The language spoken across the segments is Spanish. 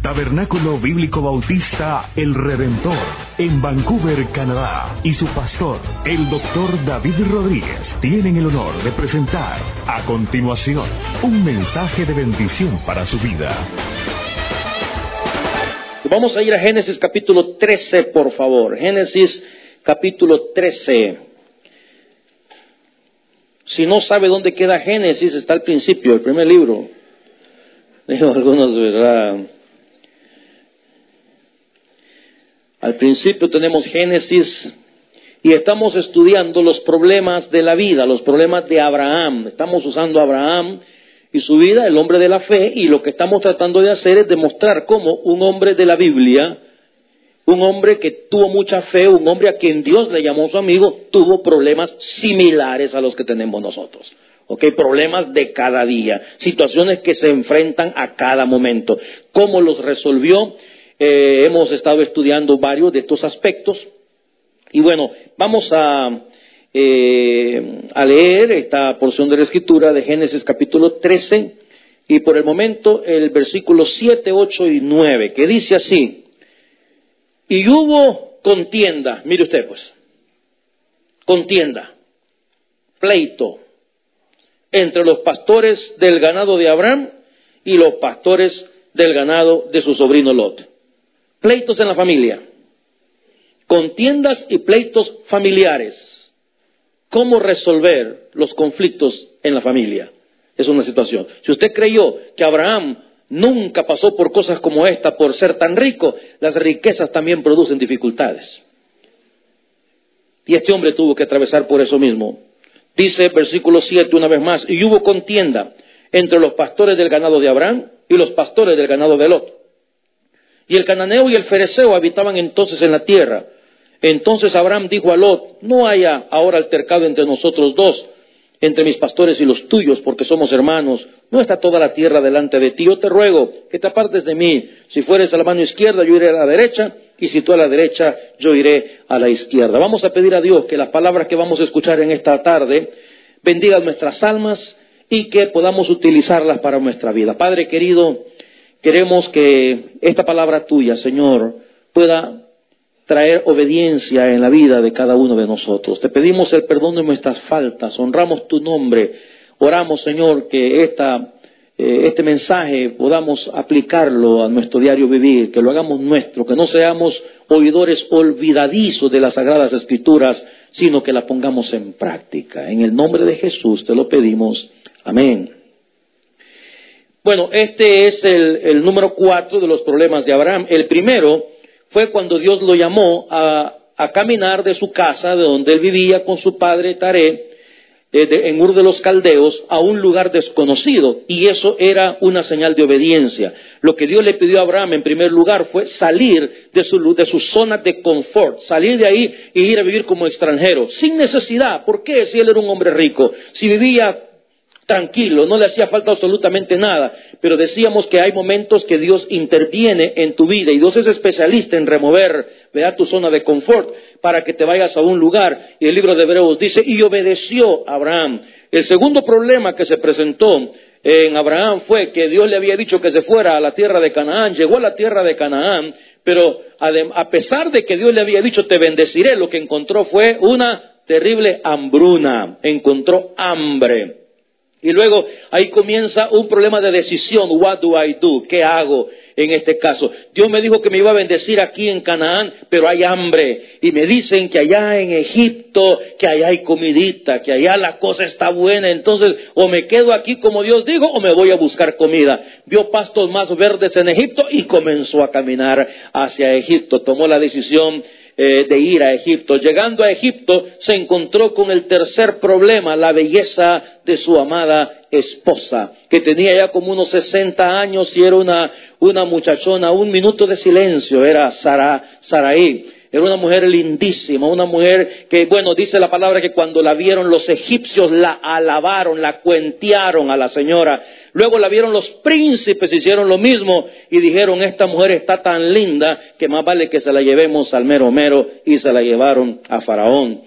Tabernáculo Bíblico Bautista El Redentor, en Vancouver, Canadá, y su pastor, el Dr. David Rodríguez, tienen el honor de presentar a continuación un mensaje de bendición para su vida. Vamos a ir a Génesis capítulo 13, por favor. Génesis capítulo 13. Si no sabe dónde queda Génesis, está al principio, el primer libro. Digo, algunos, ¿verdad? Al principio tenemos Génesis y estamos estudiando los problemas de la vida, los problemas de Abraham. Estamos usando a Abraham y su vida, el hombre de la fe, y lo que estamos tratando de hacer es demostrar cómo un hombre de la Biblia, un hombre que tuvo mucha fe, un hombre a quien Dios le llamó su amigo, tuvo problemas similares a los que tenemos nosotros. Problemas de cada día, situaciones que se enfrentan a cada momento. ¿Cómo los resolvió? Hemos estado estudiando varios de estos aspectos. Y bueno, vamos a leer esta porción de la Escritura de Génesis capítulo 13. Y por el momento el versículo 7, 8 y 9, que dice así: y hubo contienda, mire usted pues, contienda, pleito, entre los pastores del ganado de Abraham y los pastores del ganado de su sobrino Lot. Pleitos en la familia, contiendas y pleitos familiares. ¿Cómo resolver los conflictos en la familia? Es una situación. Si usted creyó que Abraham nunca pasó por cosas como esta por ser tan rico, las riquezas también producen dificultades. Y este hombre tuvo que atravesar por eso mismo. Dice versículo 7 una vez más: y hubo contienda entre los pastores del ganado de Abraham y los pastores del ganado de Lot. Y el cananeo y el fereceo habitaban entonces en la tierra. Entonces Abraham dijo a Lot: no haya ahora altercado entre nosotros dos, entre mis pastores y los tuyos, porque somos hermanos. ¿No está toda la tierra delante de ti? Yo te ruego que te apartes de mí. Si fueres a la mano izquierda, yo iré a la derecha, y si tú a la derecha, yo iré a la izquierda. Vamos a pedir a Dios que las palabras que vamos a escuchar en esta tarde bendigan nuestras almas y que podamos utilizarlas para nuestra vida. Padre querido, queremos que esta palabra tuya, Señor, pueda traer obediencia en la vida de cada uno de nosotros. Te pedimos el perdón de nuestras faltas, honramos tu nombre, oramos, Señor, que este mensaje podamos aplicarlo a nuestro diario vivir, que lo hagamos nuestro, que no seamos oidores olvidadizos de las Sagradas Escrituras, sino que la pongamos en práctica. En el nombre de Jesús te lo pedimos. Amén. Bueno, este es el número 4 de los problemas de Abraham. El primero fue cuando Dios lo llamó a caminar de su casa, de donde él vivía con su padre Taré, en Ur de los Caldeos, a un lugar desconocido, y eso era una señal de obediencia. Lo que Dios le pidió a Abraham en primer lugar fue salir de su zona de confort, salir de ahí y ir a vivir como extranjero, sin necesidad. ¿Por qué? Si él era un hombre rico, si vivía tranquilo, no le hacía falta absolutamente nada, pero decíamos que hay momentos que Dios interviene en tu vida y Dios es especialista en remover, ¿verdad?, tu zona de confort para que te vayas a un lugar. Y el libro de Hebreos dice: y obedeció Abraham. El segundo problema que se presentó en Abraham fue que Dios le había dicho que se fuera a la tierra de Canaán. Llegó a la tierra de Canaán, pero a pesar de que Dios le había dicho te bendeciré, lo que encontró fue una terrible hambruna, encontró hambre. Y luego ahí comienza un problema de decisión. What do I do? ¿Qué hago en este caso? Dios me dijo que me iba a bendecir aquí en Canaán, pero hay hambre. Y me dicen que allá en Egipto, que allá hay comidita, que allá la cosa está buena. Entonces, o me quedo aquí como Dios dijo, o me voy a buscar comida. Vio pastos más verdes en Egipto y comenzó a caminar hacia Egipto. Tomó la decisión de ir a Egipto. Llegando a Egipto se encontró con el tercer problema, la belleza de su amada esposa, que tenía ya como unos 60 años y era una muchachona. Un minuto de silencio, era Sarai. Era una mujer lindísima, una mujer que, bueno, dice la palabra que cuando la vieron los egipcios la alabaron, la cuentearon a la señora. Luego la vieron los príncipes, hicieron lo mismo y dijeron: esta mujer está tan linda que más vale que se la llevemos al mero mero, y se la llevaron a Faraón.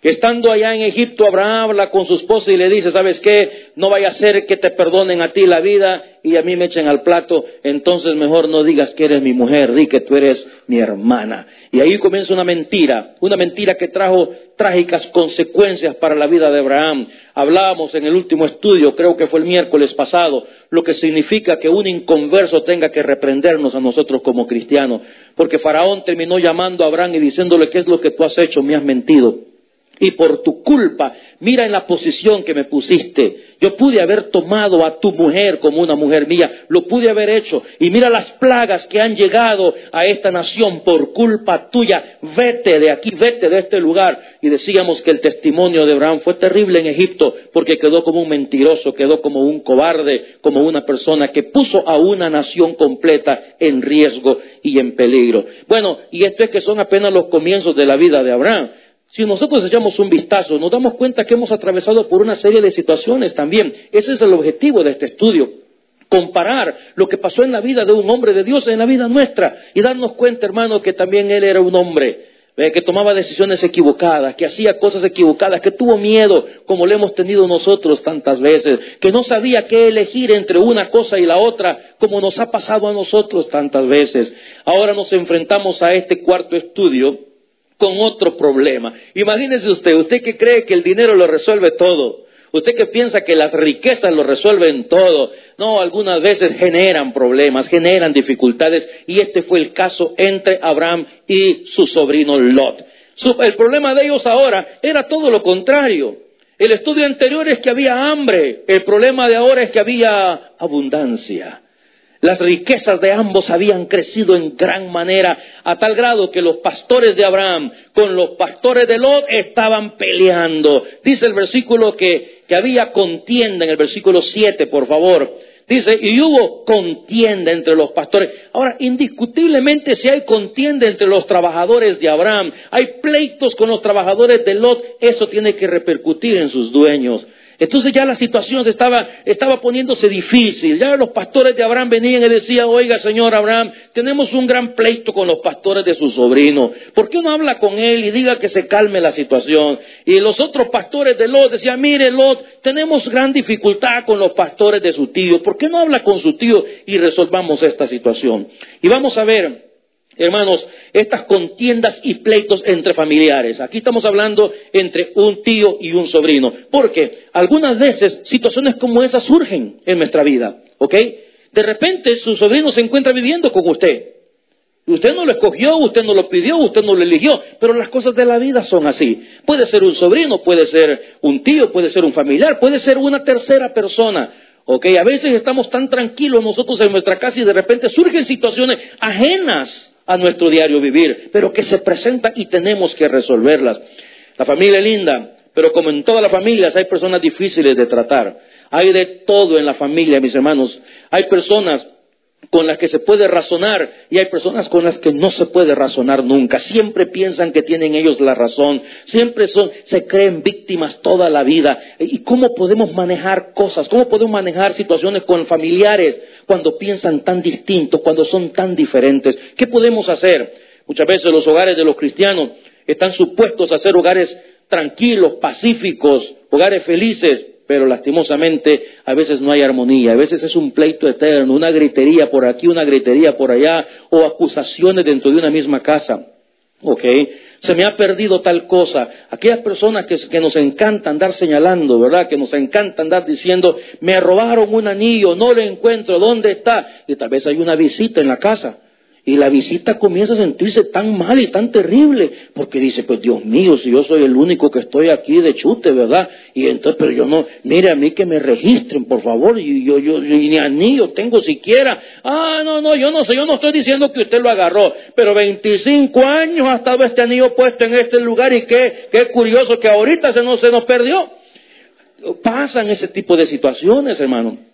Estando allá en Egipto, Abraham habla con su esposa y le dice, ¿sabes qué? No vaya a ser que te perdonen a ti la vida y a mí me echen al plato. Entonces mejor no digas que eres mi mujer, di que tú eres mi hermana. Y ahí comienza una mentira que trajo trágicas consecuencias para la vida de Abraham. Hablábamos en el último estudio, creo que fue el miércoles pasado, lo que significa que un inconverso tenga que reprendernos a nosotros como cristianos. Porque Faraón terminó llamando a Abraham y diciéndole, ¿qué es lo que tú has hecho? Me has mentido. Y por tu culpa, mira en la posición que me pusiste. Yo pude haber tomado a tu mujer como una mujer mía, lo pude haber hecho. Y mira las plagas que han llegado a esta nación por culpa tuya. Vete de aquí, vete de este lugar. Y decíamos que el testimonio de Abraham fue terrible en Egipto, porque quedó como un mentiroso, quedó como un cobarde, como una persona que puso a una nación completa en riesgo y en peligro. Bueno, y esto es que son apenas los comienzos de la vida de Abraham. Si nosotros echamos un vistazo, nos damos cuenta que hemos atravesado por una serie de situaciones también. Ese es el objetivo de este estudio. Comparar lo que pasó en la vida de un hombre de Dios en la vida nuestra. Y darnos cuenta, hermano, que también él era un hombre que tomaba decisiones equivocadas, que hacía cosas equivocadas, que tuvo miedo, como lo hemos tenido nosotros tantas veces. Que no sabía qué elegir entre una cosa y la otra, como nos ha pasado a nosotros tantas veces. Ahora nos enfrentamos a este cuarto estudio con otro problema. Imagínese usted que cree que el dinero lo resuelve todo, usted que piensa que las riquezas lo resuelven todo. No, algunas veces generan problemas, generan dificultades, y este fue el caso entre Abraham y su sobrino Lot. El problema de ellos ahora era todo lo contrario. El estudio anterior es que había hambre, el problema de ahora es que había abundancia. Las riquezas de ambos habían crecido en gran manera, a tal grado que los pastores de Abraham con los pastores de Lot estaban peleando. Dice el versículo que había contienda, en el versículo 7, por favor. Dice, y hubo contienda entre los pastores. Ahora, indiscutiblemente, si hay contienda entre los trabajadores de Abraham, hay pleitos con los trabajadores de Lot, eso tiene que repercutir en sus dueños. Entonces ya la situación estaba poniéndose difícil. Ya los pastores de Abraham venían y decían, oiga, señor Abraham, tenemos un gran pleito con los pastores de su sobrino. ¿Por qué no habla con él y diga que se calme la situación? Y los otros pastores de Lot decían, mire Lot, tenemos gran dificultad con los pastores de su tío. ¿Por qué no habla con su tío y resolvamos esta situación? Y vamos a ver, hermanos, estas contiendas y pleitos entre familiares. Aquí estamos hablando entre un tío y un sobrino. Porque algunas veces situaciones como esas surgen en nuestra vida, ¿ok? De repente su sobrino se encuentra viviendo con usted. Usted no lo escogió, usted no lo pidió, usted no lo eligió, pero las cosas de la vida son así. Puede ser un sobrino, puede ser un tío, puede ser un familiar, puede ser una tercera persona. Ok, a veces estamos tan tranquilos nosotros en nuestra casa y de repente surgen situaciones ajenas a nuestro diario vivir, pero que se presentan y tenemos que resolverlas. La familia es linda, pero como en todas las familias hay personas difíciles de tratar. Hay de todo en la familia, mis hermanos. Hay personas con las que se puede razonar y hay personas con las que no se puede razonar nunca. Siempre piensan que tienen ellos la razón, siempre se creen víctimas toda la vida. ¿Y cómo podemos manejar cosas? ¿Cómo podemos manejar situaciones con familiares cuando piensan tan distintos, cuando son tan diferentes? ¿Qué podemos hacer? Muchas veces los hogares de los cristianos están supuestos a ser hogares tranquilos, pacíficos, hogares felices. Pero lastimosamente a veces no hay armonía, a veces es un pleito eterno, una gritería por aquí, una gritería por allá, o acusaciones dentro de una misma casa. ¿Ok? Se me ha perdido tal cosa. Aquellas personas que nos encanta andar señalando, ¿verdad? Que nos encanta andar diciendo, me robaron un anillo, no lo encuentro, ¿dónde está? Y tal vez hay una visita en la casa. Y la visita comienza a sentirse tan mal y tan terrible, porque dice, pues Dios mío, si yo soy el único que estoy aquí de chute, ¿verdad? Y entonces, pero yo no, mire a mí que me registren, por favor, y yo ni anillo tengo siquiera. No, yo no sé, yo no estoy diciendo que usted lo agarró, pero 25 años ha estado este anillo puesto en este lugar y qué curioso que ahorita se nos perdió. Pasan ese tipo de situaciones, hermano.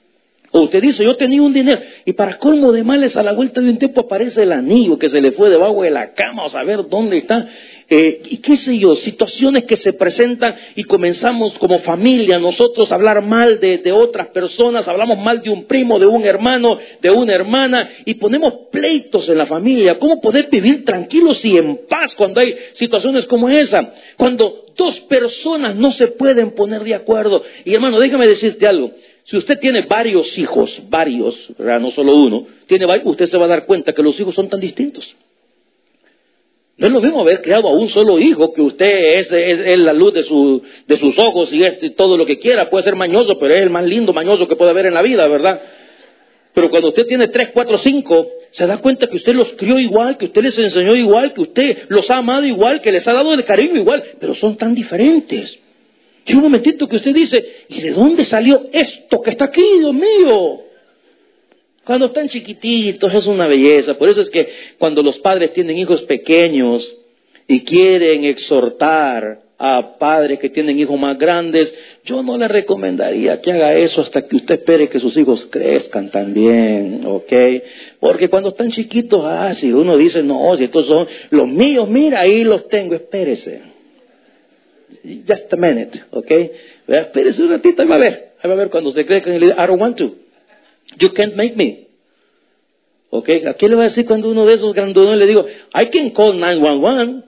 O usted dice, yo tenía un dinero, y para colmo de males, a la vuelta de un tiempo aparece el anillo que se le fue debajo de la cama, o saber dónde está. Y qué sé yo, situaciones que se presentan y comenzamos como familia nosotros a hablar mal de otras personas, hablamos mal de un primo, de un hermano, de una hermana, y ponemos pleitos en la familia. ¿Cómo poder vivir tranquilos y en paz cuando hay situaciones como esa? Cuando dos personas no se pueden poner de acuerdo. Y hermano, déjame decirte algo. Si usted tiene varios hijos, ¿verdad? No solo uno, usted se va a dar cuenta que los hijos son tan distintos. No es lo mismo haber criado a un solo hijo, que usted es la luz de sus ojos y es todo lo que quiera. Puede ser mañoso, pero es el más lindo mañoso que puede haber en la vida, ¿verdad? Pero cuando usted tiene 3, 4, 5, se da cuenta que usted los crió igual, que usted les enseñó igual, que usted los ha amado igual, que les ha dado el cariño igual, pero son tan diferentes. Y un momentito que usted dice, ¿y de dónde salió esto que está aquí, Dios mío? Cuando están chiquititos es una belleza. Por eso es que cuando los padres tienen hijos pequeños y quieren exhortar a padres que tienen hijos más grandes, yo no le recomendaría que haga eso hasta que usted espere que sus hijos crezcan también, ¿ok? Porque cuando están chiquitos, si uno dice, no, si estos son los míos, mira, ahí los tengo, espérese. Just a minute, ¿ok? Espérese un ratito, ahí va a ver cuando se crezcan y le dice, I don't want to. You can't make me. ¿Ok? ¿A qué le va a decir cuando uno de esos grandones le digo, I can call 911?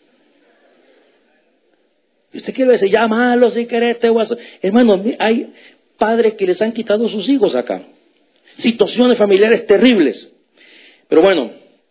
¿Y usted qué le va a decir? Llámalo si querés, te voy a hacer. Hermano, hay padres que les han quitado sus hijos acá. Situaciones familiares terribles. Pero bueno,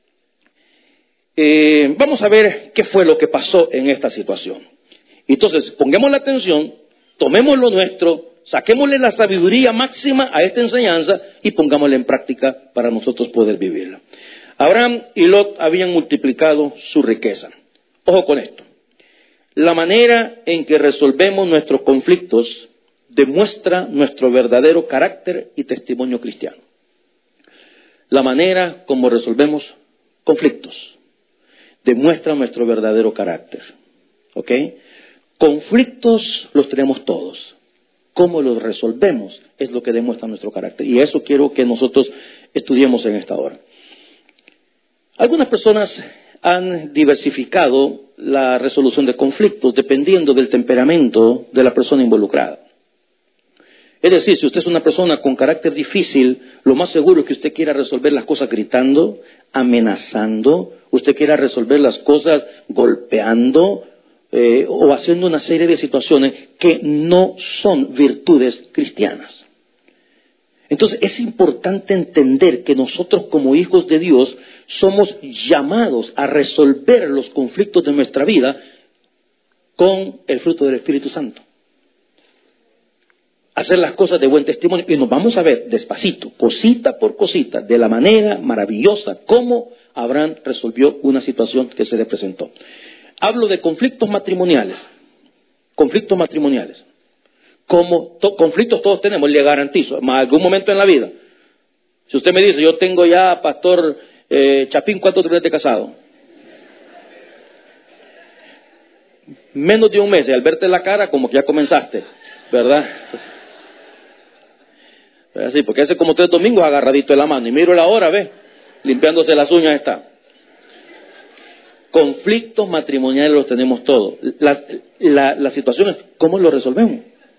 vamos a ver qué fue lo que pasó en esta situación. Entonces, pongamos la atención, tomemos lo nuestro, saquémosle la sabiduría máxima a esta enseñanza y pongámosla en práctica para nosotros poder vivirla. Abraham y Lot habían multiplicado su riqueza. Ojo con esto. La manera en que resolvemos nuestros conflictos demuestra nuestro verdadero carácter y testimonio cristiano. La manera como resolvemos conflictos demuestra nuestro verdadero carácter. ¿Ok? Conflictos los tenemos todos. Cómo los resolvemos es lo que demuestra nuestro carácter. Y eso quiero que nosotros estudiemos en esta hora. Algunas personas han diversificado la resolución de conflictos dependiendo del temperamento de la persona involucrada. Es decir, si usted es una persona con carácter difícil, lo más seguro es que usted quiera resolver las cosas gritando, amenazando, usted quiera resolver las cosas golpeando, o haciendo una serie de situaciones que no son virtudes cristianas. Entonces es importante entender que nosotros como hijos de Dios somos llamados a resolver los conflictos de nuestra vida con el fruto del Espíritu Santo. Hacer las cosas de buen testimonio. Y nos vamos a ver despacito, cosita por cosita, de la manera maravillosa como Abraham resolvió una situación que se le presentó. Hablo de conflictos matrimoniales. Conflictos matrimoniales. Como conflictos todos tenemos, le garantizo, en algún momento en la vida. Si usted me dice, yo tengo ya, Pastor Chapín, ¿cuánto tiene de casado? Menos de un mes, y al verte la cara, como que ya comenzaste, ¿verdad? Así, porque hace como 3 domingos agarradito de la mano, y miro la hora, ve, limpiándose las uñas está. Conflictos matrimoniales los tenemos todos. Las situaciones, ¿cómo lo resolvemos?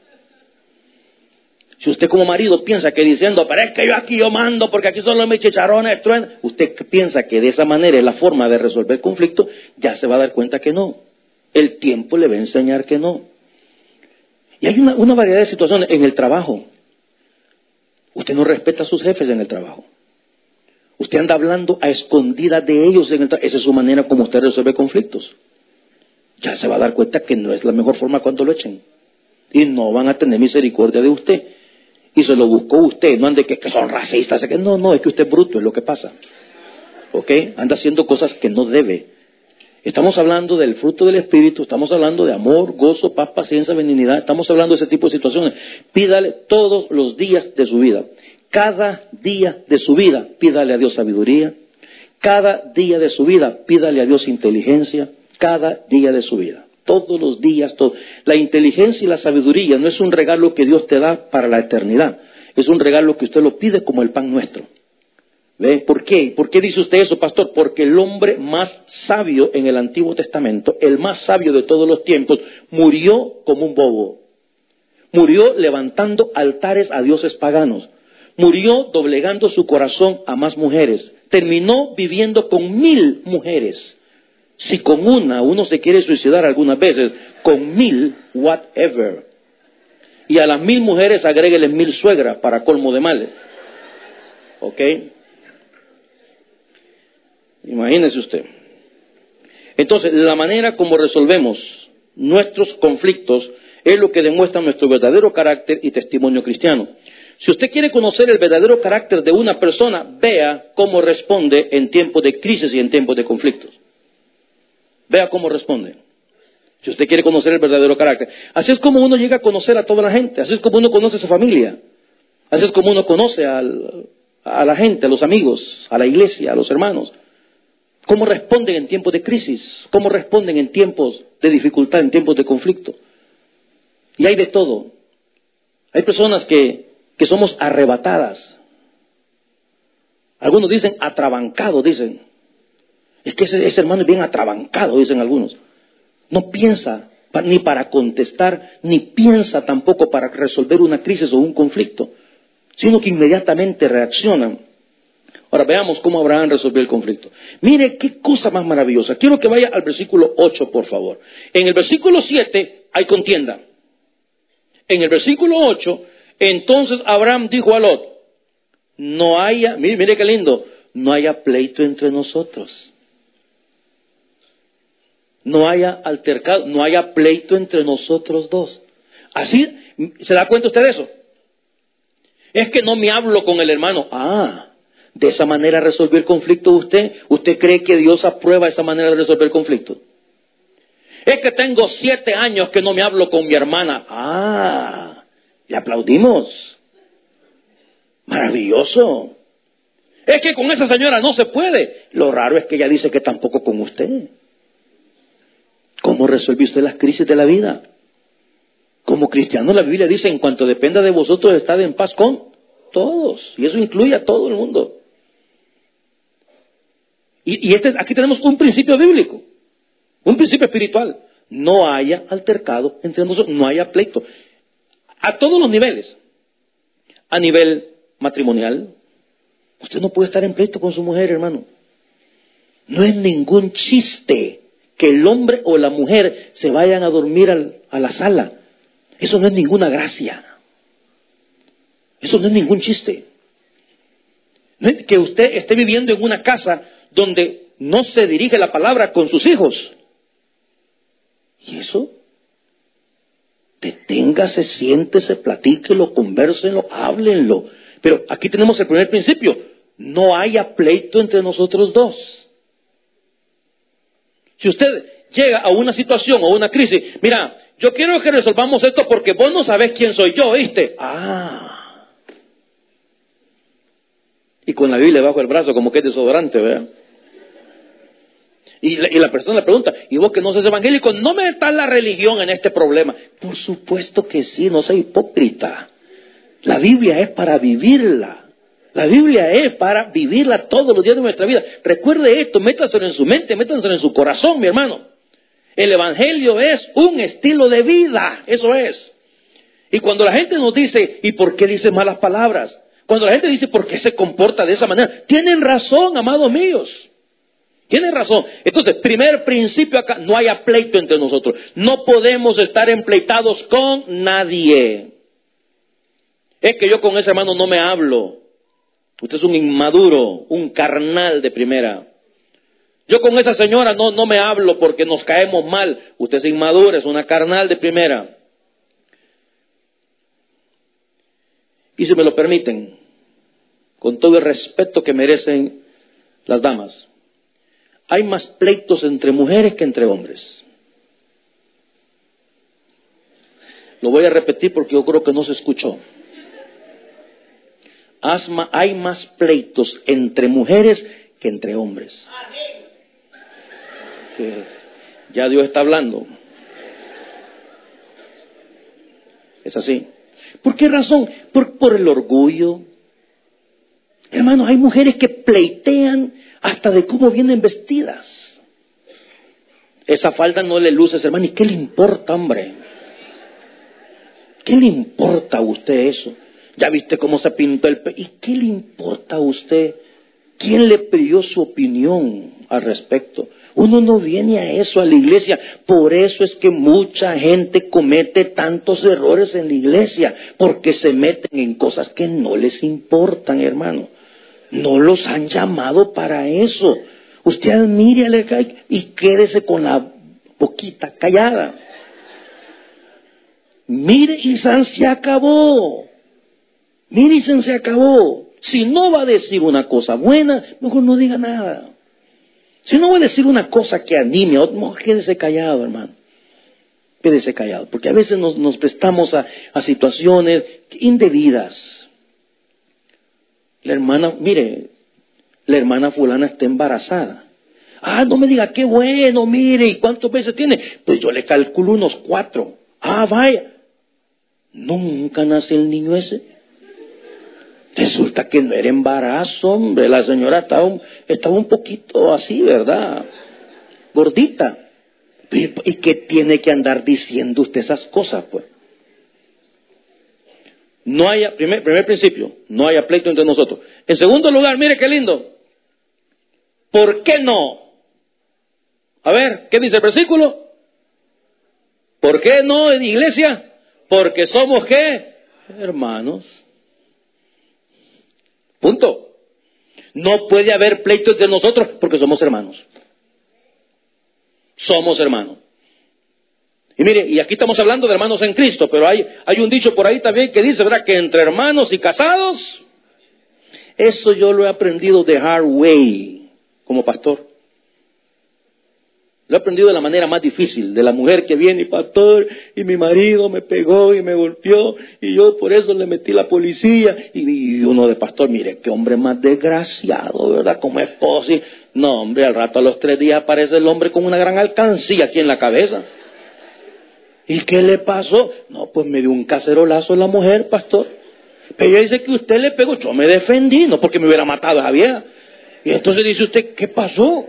Si usted como marido piensa que diciendo, pero es que yo mando porque aquí solo mis chicharrones truenan, usted piensa que de esa manera es la forma de resolver conflictos, ya se va a dar cuenta que no. El tiempo le va a enseñar que no. Y hay una variedad de situaciones en el trabajo. Usted no respeta a sus jefes en el trabajo. Usted anda hablando a escondidas de ellos en el trabajo. Esa es su manera como usted resuelve conflictos. Ya se va a dar cuenta que no es la mejor forma cuando lo echen. Y no van a tener misericordia de usted. Y se lo buscó usted. No ande que son racistas. No, es que usted es bruto, es lo que pasa. ¿Ok? Anda haciendo cosas que no debe. Estamos hablando del fruto del Espíritu. Estamos hablando de amor, gozo, paz, paciencia, benignidad. Estamos hablando de ese tipo de situaciones. Pídale todos los días de su vida. Cada día de su vida, pídale a Dios sabiduría. Cada día de su vida, pídale a Dios inteligencia. Cada día de su vida. Todos los días, todo. La inteligencia y la sabiduría no es un regalo que Dios te da para la eternidad. Es un regalo que usted lo pide como el pan nuestro. ¿Ve? ¿Por qué? ¿Por qué dice usted eso, pastor? Porque el hombre más sabio en el Antiguo Testamento, el más sabio de todos los tiempos, murió como un bobo. Murió levantando altares a dioses paganos. Murió doblegando su corazón a más mujeres. Terminó viviendo con 1000 mujeres. Si con una uno se quiere suicidar algunas veces, con 1000, whatever. Y a las 1000 mujeres agréguele 1000 suegras para colmo de males. ¿Ok? Imagínese usted. Entonces, la manera como resolvemos nuestros conflictos es lo que demuestra nuestro verdadero carácter y testimonio cristiano. Si usted quiere conocer el verdadero carácter de una persona, vea cómo responde en tiempos de crisis y en tiempos de conflictos. Vea cómo responde. Si usted quiere conocer el verdadero carácter. Así es como uno llega a conocer a toda la gente. Así es como uno conoce a su familia. Así es como uno conoce a la gente, a los amigos, a la iglesia, a los hermanos. ¿Cómo responden en tiempos de crisis? ¿Cómo responden en tiempos de dificultad, en tiempos de conflicto? Y hay de todo. Hay personas que somos arrebatadas. Algunos dicen atrabancado, dicen. Es que ese hermano es bien atrabancado, dicen algunos. No piensa ni para contestar, ni piensa tampoco para resolver una crisis o un conflicto, sino que inmediatamente reaccionan. Ahora veamos cómo Abraham resolvió el conflicto. Mire qué cosa más maravillosa. Quiero que vaya al versículo 8, por favor. En el versículo 7 hay contienda. En el versículo 8, entonces Abraham dijo a Lot, no haya, mire qué lindo, no haya pleito entre nosotros. No haya altercado, no haya pleito entre nosotros dos. Así, ¿se da cuenta usted de eso? Es que no me hablo con el hermano. De esa manera resolvió el conflicto usted. ¿Usted cree que Dios aprueba esa manera de resolver el conflicto? Es que tengo 7 años que no me hablo con mi hermana. Le aplaudimos. Maravilloso. Es que con esa señora no se puede. Lo raro es que ella dice que tampoco con usted. ¿Cómo resuelve usted las crisis de la vida? Como cristiano, la Biblia dice, en cuanto dependa de vosotros, estad en paz con todos. Y eso incluye a todo el mundo. Y aquí tenemos un principio bíblico, un principio espiritual. No haya altercado entre nosotros, no haya pleito. A todos los niveles. A nivel matrimonial, usted no puede estar en pleito con su mujer, hermano. No es ningún chiste que el hombre o la mujer se vayan a dormir a la sala. Eso no es ninguna gracia. Eso no es ningún chiste. No es que usted esté viviendo en una casa donde no se dirige la palabra con sus hijos. ¿Y eso? Deténgase, siéntese, platíquelo, convérsenlo, háblenlo. Pero aquí tenemos el primer principio. No haya pleito entre nosotros dos. Si usted llega a una situación o una crisis, mira, yo quiero que resolvamos esto porque vos no sabés quién soy yo, ¿oíste? Y con la Biblia bajo el brazo como que es desodorante, ¿verdad? Y la persona le pregunta, ¿y vos que no sos evangélico, no metas la religión en este problema? Por supuesto que sí, no sea hipócrita. La Biblia es para vivirla. La Biblia es para vivirla todos los días de nuestra vida. Recuerde esto, métaselo en su mente, métaselo en su corazón, mi hermano. El evangelio es un estilo de vida, eso es. Y cuando la gente nos dice, ¿y por qué dice malas palabras? Cuando la gente dice, ¿por qué se comporta de esa manera? Tienen razón, amados míos. Tienen razón. Entonces, primer principio acá, no haya pleito entre nosotros. No podemos estar empleitados con nadie. Es que yo con ese hermano no me hablo. Usted es un inmaduro, un carnal de primera. Yo con esa señora no me hablo porque nos caemos mal. Usted es inmaduro, es una carnal de primera. Y si me lo permiten, con todo el respeto que merecen las damas, hay más pleitos entre mujeres que entre hombres. Lo voy a repetir porque yo creo que no se escuchó. Hay más pleitos entre mujeres que entre hombres. Que ya Dios está hablando. Es así. ¿Por qué razón? Por el orgullo. Hermanos, hay mujeres que pleitean hasta de cómo vienen vestidas. Esa falda no le luces, hermano. ¿Y qué le importa, hombre? ¿Qué le importa a usted eso? ¿Ya viste cómo se pintó el pelo? ¿Y qué le importa a usted? ¿Quién le pidió su opinión al respecto? Uno no viene a eso, a la iglesia. Por eso es que mucha gente comete tantos errores en la iglesia, porque se meten en cosas que no les importan, hermano. No los han llamado para eso. Usted admire y quédese con la boquita callada. Mire y se acabó. Mire y se acabó. Si no va a decir una cosa buena, mejor no diga nada. Si no va a decir una cosa que anime, mejor quédese callado, hermano. Quédese callado, porque a veces nos prestamos a situaciones indebidas. La hermana fulana está embarazada. Ah, no me diga, qué bueno, mire, ¿y cuántos meses tiene? Pues yo le calculo unos 4. Ah, vaya. Nunca nace el niño ese. Resulta que no era embarazo, hombre. La señora estaba un poquito así, ¿verdad? Gordita. ¿Y qué tiene que andar diciendo usted esas cosas, pues? No haya, primer principio, no haya pleito entre nosotros. En segundo lugar, mire qué lindo. ¿Por qué no? A ver, ¿qué dice el versículo? ¿Por qué no en iglesia? Porque somos, ¿qué? Hermanos. Punto. No puede haber pleito entre nosotros porque somos hermanos. Somos hermanos. Y mire, y aquí estamos hablando de hermanos en Cristo, pero hay un dicho por ahí también que dice, ¿verdad? Que entre hermanos y casados, eso yo lo he aprendido de hard way como pastor. Lo he aprendido de la manera más difícil, de la mujer que viene y pastor, y mi marido me pegó y me golpeó, y yo por eso le metí la policía, y uno de pastor, mire, qué hombre más desgraciado, ¿verdad? ¿Cómo es posible? No, hombre, al rato a los 3 días aparece el hombre con una gran alcancía aquí en la cabeza. ¿Y qué le pasó? No, pues me dio un cacerolazo la mujer, pastor. Pero ella dice que usted le pegó. Yo me defendí, no porque me hubiera matado a esa vieja. Y entonces dice usted, ¿qué pasó?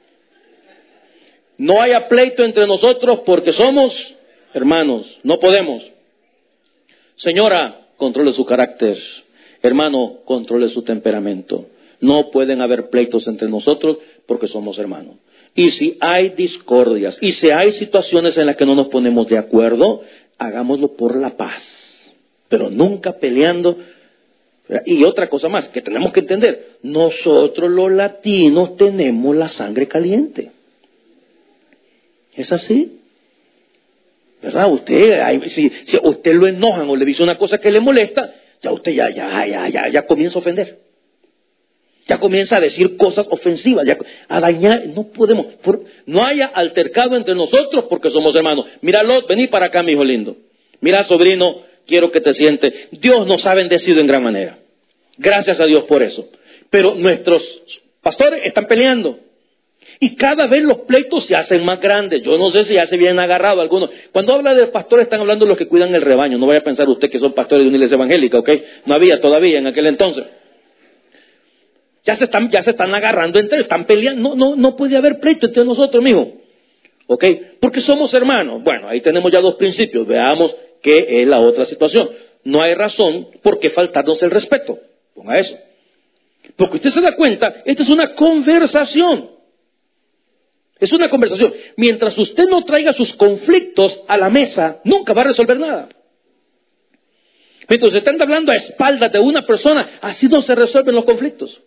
No haya pleito entre nosotros porque somos hermanos. No podemos. Señora, controle su carácter. Hermano, controle su temperamento. No pueden haber pleitos entre nosotros porque somos hermanos. Y si hay discordias, y si hay situaciones en las que no nos ponemos de acuerdo, hagámoslo por la paz, pero nunca peleando. Y otra cosa más que tenemos que entender, nosotros los latinos tenemos la sangre caliente. ¿Es así? ¿Verdad? Si usted lo enojan o le dice una cosa que le molesta, ya usted ya comienza a ofender. Ya comienza a decir cosas ofensivas, a dañar. No podemos, no haya altercado entre nosotros porque somos hermanos. Mira, Lot, vení para acá, mi hijo lindo. Mira, sobrino, quiero que te sientes. Dios nos ha bendecido en gran manera. Gracias a Dios por eso. Pero nuestros pastores están peleando. Y cada vez los pleitos se hacen más grandes. Yo no sé si ya se vienen agarrados algunos. Cuando habla de pastores están hablando de los que cuidan el rebaño. No vaya a pensar usted que son pastores de una iglesia evangélica, ¿ok? No había todavía en aquel entonces. Ya se están agarrando entre ellos, están peleando. No puede haber pleito entre nosotros, mijo. ¿Ok? Porque somos hermanos. Bueno, ahí tenemos ya 2 principios. Veamos qué es la otra situación. No hay razón por qué faltarnos el respeto. Ponga eso. Porque usted se da cuenta, esta es una conversación. Es una conversación. Mientras usted no traiga sus conflictos a la mesa, nunca va a resolver nada. Mientras usted está hablando a espaldas de una persona, así no se resuelven los conflictos.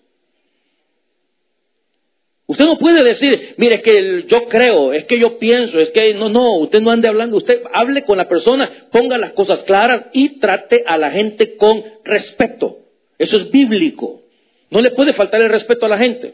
Usted no puede decir, mire, es que yo creo, es que yo pienso, es que no, usted no ande hablando, usted hable con la persona, ponga las cosas claras y trate a la gente con respeto. Eso es bíblico. No le puede faltar el respeto a la gente.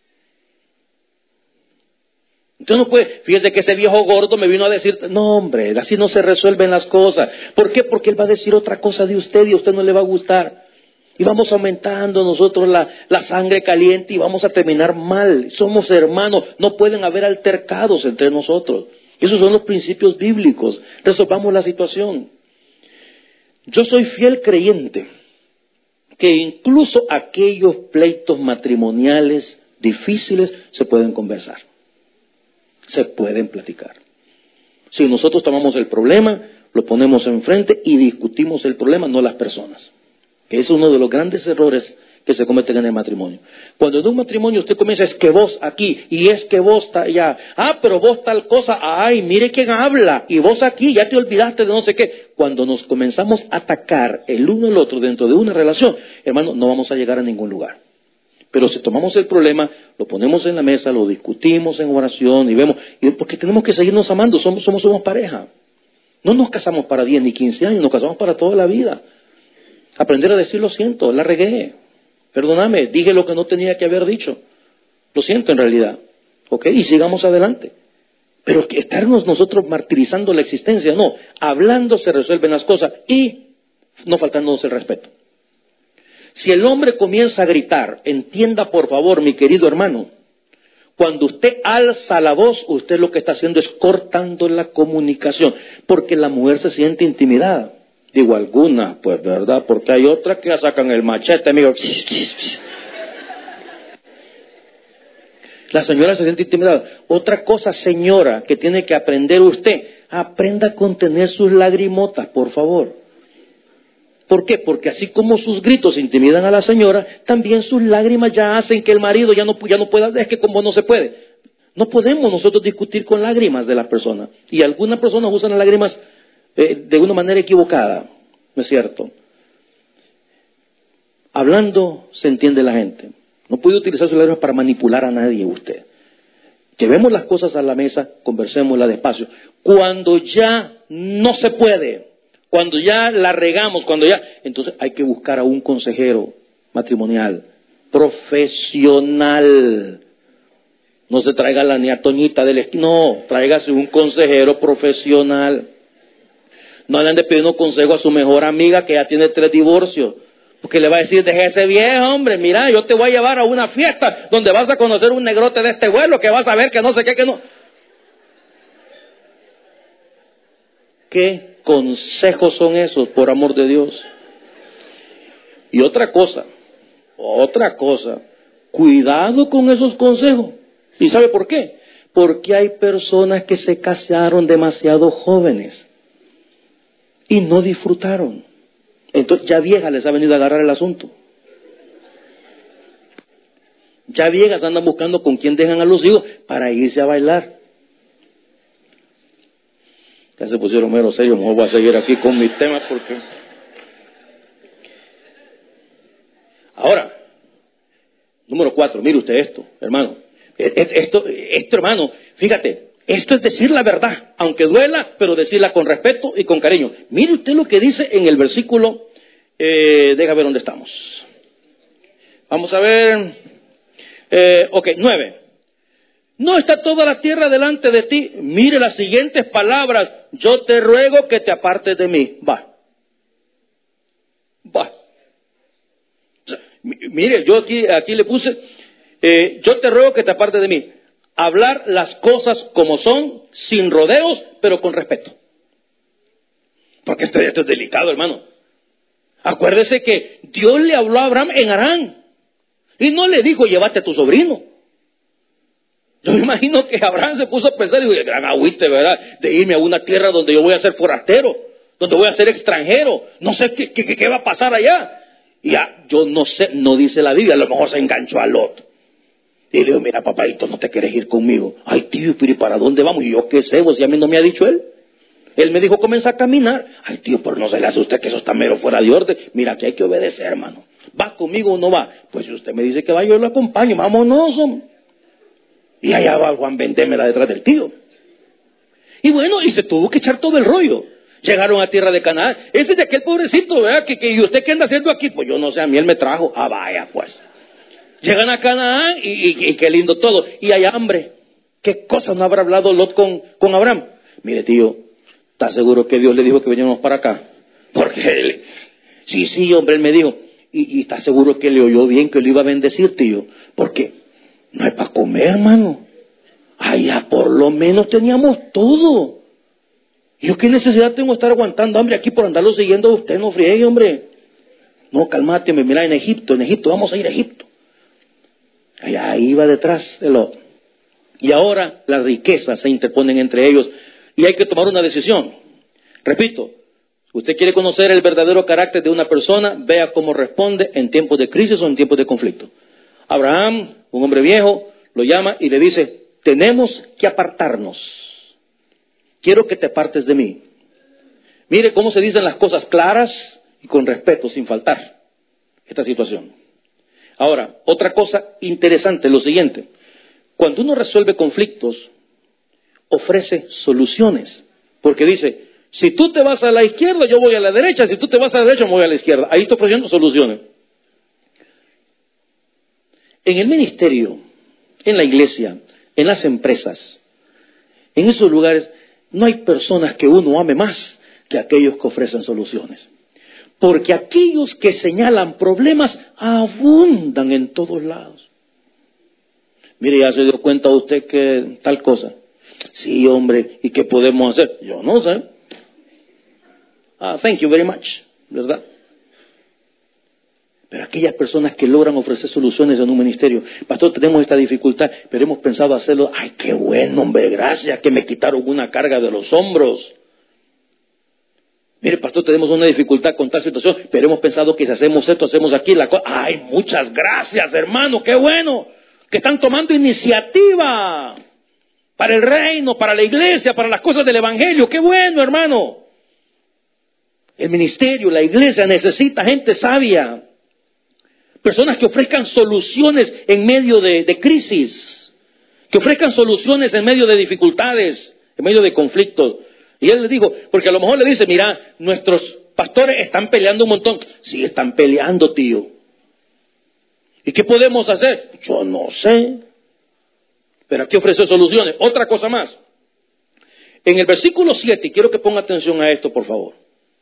Usted no puede, fíjese que ese viejo gordo me vino a decir, no hombre, así no se resuelven las cosas. ¿Por qué? Porque él va a decir otra cosa de usted y a usted no le va a gustar. Y vamos aumentando nosotros la sangre caliente y vamos a terminar mal. Somos hermanos, no pueden haber altercados entre nosotros. Esos son los principios bíblicos. Resolvamos la situación. Yo soy fiel creyente que incluso aquellos pleitos matrimoniales difíciles se pueden conversar, se pueden platicar. Si nosotros tomamos el problema, lo ponemos enfrente y discutimos el problema, no las personas. Que es uno de los grandes errores que se cometen en el matrimonio. Cuando en un matrimonio usted comienza, es que vos aquí, y es que vos está allá, pero vos tal cosa, ay, mire quién habla, y vos aquí, ya te olvidaste de no sé qué. Cuando nos comenzamos a atacar el uno al otro dentro de una relación, hermano, no vamos a llegar a ningún lugar. Pero si tomamos el problema, lo ponemos en la mesa, lo discutimos en oración y vemos, porque tenemos que seguirnos amando, somos pareja. No nos casamos para 10 ni 15 años, nos casamos para toda la vida. Aprender a decir lo siento, la regué, perdóname, dije lo que no tenía que haber dicho, lo siento en realidad, ¿ok? Y sigamos adelante. Pero que estarnos nosotros martirizando la existencia, no, hablando se resuelven las cosas y no faltándonos el respeto. Si el hombre comienza a gritar, entienda por favor, mi querido hermano, cuando usted alza la voz, usted lo que está haciendo es cortando la comunicación, porque la mujer se siente intimidada. Digo, algunas, pues, ¿verdad? Porque hay otras que ya sacan el machete, amigo. La señora se siente intimidada. Otra cosa, señora, que tiene que aprender usted, aprenda a contener sus lagrimotas, por favor. ¿Por qué? Porque así como sus gritos intimidan a la señora, también sus lágrimas ya hacen que el marido ya no pueda, es que como no se puede. No podemos nosotros discutir con lágrimas de las personas. Y algunas personas usan las lágrimas de una manera equivocada, ¿no es cierto? Hablando se entiende la gente. No puede utilizar sus lágrimas para manipular a nadie usted. Llevemos las cosas a la mesa, conversémoslas despacio. Cuando ya no se puede, cuando ya la regamos, entonces hay que buscar a un consejero matrimonial, profesional. No se traiga la niña Toñita del esquina, no, tráigase un consejero profesional. No le ande pidiendo consejo a su mejor amiga que ya tiene 3 divorcios. Porque le va a decir, deje ese viejo, hombre, mira, yo te voy a llevar a una fiesta donde vas a conocer un negrote de este vuelo que vas a ver que no sé qué, que no. ¿Qué consejos son esos, por amor de Dios? Y otra cosa, cuidado con esos consejos. ¿Y sabe por qué? Porque hay personas que se casaron demasiado jóvenes y no disfrutaron. Entonces ya viejas les ha venido a agarrar el asunto. Ya viejas andan buscando con quién dejan a los hijos para irse a bailar. Ya se pusieron mero serio, mejor voy a seguir aquí con mis temas porque... Ahora, número 4, mire usted esto, hermano. Esto, hermano, fíjate, esto es decir la verdad, aunque duela, pero decirla con respeto y con cariño. Mire usted lo que dice en el versículo, deja ver dónde estamos. Vamos a ver, 9. No está toda la tierra delante de ti. Mire las siguientes palabras. Yo te ruego que te apartes de mí. Va. Mire, yo aquí le puse, yo te ruego que te apartes de mí. Hablar las cosas como son, sin rodeos, pero con respeto. Porque esto es delicado, hermano. Acuérdese que Dios le habló a Abraham en Harán. Y no le dijo, llévate a tu sobrino. Yo me imagino que Abraham se puso a pensar, y dijo, gran agüite, ¿verdad? De irme a una tierra donde yo voy a ser forastero, donde voy a ser extranjero. No sé qué va a pasar allá. Y ya, yo no sé, no dice la Biblia, a lo mejor se enganchó a Lot. Y le digo, mira, papadito, ¿no te quieres ir conmigo? Ay, tío, pero ¿y para dónde vamos? Y yo, ¿qué sé? Pues, si a mí no me ha dicho él. Él me dijo, comienza a caminar. Ay, tío, pero no se le hace a usted que eso está mero fuera de orden. Mira, que hay que obedecer, hermano. ¿Va conmigo o no va? Pues si usted me dice que va, yo lo acompaño. Vámonos, hombre. Y allá va Juan Vendémela detrás del tío. Y bueno, y se tuvo que echar todo el rollo. Llegaron a tierra de Canaán. Ese es de aquel pobrecito, ¿verdad? ¿Y usted qué anda haciendo aquí? Pues yo no sé, a mí él me trajo. Ah, vaya, pues. Llegan a Canaán y qué lindo todo. Y hay hambre. ¿Qué cosa no habrá hablado Lot con Abraham? Mire, tío, ¿está seguro que Dios le dijo que veníamos para acá? Porque él, sí, hombre, él me dijo. Y está seguro que le oyó bien que lo iba a bendecir, tío. Porque no hay para comer, hermano. Allá por lo menos teníamos todo. Y yo, ¿qué necesidad tengo de estar aguantando hambre aquí por andarlo siguiendo a usted? No friegue, hombre. No, calmate, mira, en Egipto, vamos a ir a Egipto. Allá iba detrás de lo. Y ahora las riquezas se interponen entre ellos y hay que tomar una decisión. Repito, si usted quiere conocer el verdadero carácter de una persona, vea cómo responde en tiempos de crisis o en tiempos de conflicto. Abraham, un hombre viejo, lo llama y le dice, tenemos que apartarnos. Quiero que te apartes de mí. Mire cómo se dicen las cosas claras y con respeto, sin faltar esta situación. Ahora, otra cosa interesante, lo siguiente. Cuando uno resuelve conflictos, ofrece soluciones. Porque dice, si tú te vas a la izquierda, yo voy a la derecha. Si tú te vas a la derecha, yo voy a la izquierda. Ahí estoy ofreciendo soluciones. En el ministerio, en la iglesia, en las empresas, en esos lugares, no hay personas que uno ame más que aquellos que ofrecen soluciones. Porque aquellos que señalan problemas abundan en todos lados. Mire, ya se dio cuenta usted que tal cosa. Sí, hombre, ¿y qué podemos hacer? Yo no sé. Thank you very much, ¿verdad? Pero aquellas personas que logran ofrecer soluciones en un ministerio, pastor, tenemos esta dificultad, pero hemos pensado hacerlo. Ay, qué bueno, hombre, gracias, que me quitaron una carga de los hombros. Mire, pastor, tenemos una dificultad con tal situación, pero hemos pensado que si hacemos esto, hacemos aquí la cosa. Ay, muchas gracias, hermano, qué bueno, que están tomando iniciativa para el reino, para la iglesia, para las cosas del evangelio. Qué bueno, hermano. El ministerio, la iglesia necesita gente sabia. Personas que ofrezcan soluciones en medio de crisis, que ofrezcan soluciones en medio de dificultades, en medio de conflictos. Y él le dijo, porque a lo mejor le dice, mira, nuestros pastores están peleando un montón. Sí, están peleando, tío. ¿Y qué podemos hacer? Yo no sé. Pero aquí ofrece soluciones. Otra cosa más. En el versículo 7, y quiero que ponga atención a esto, por favor.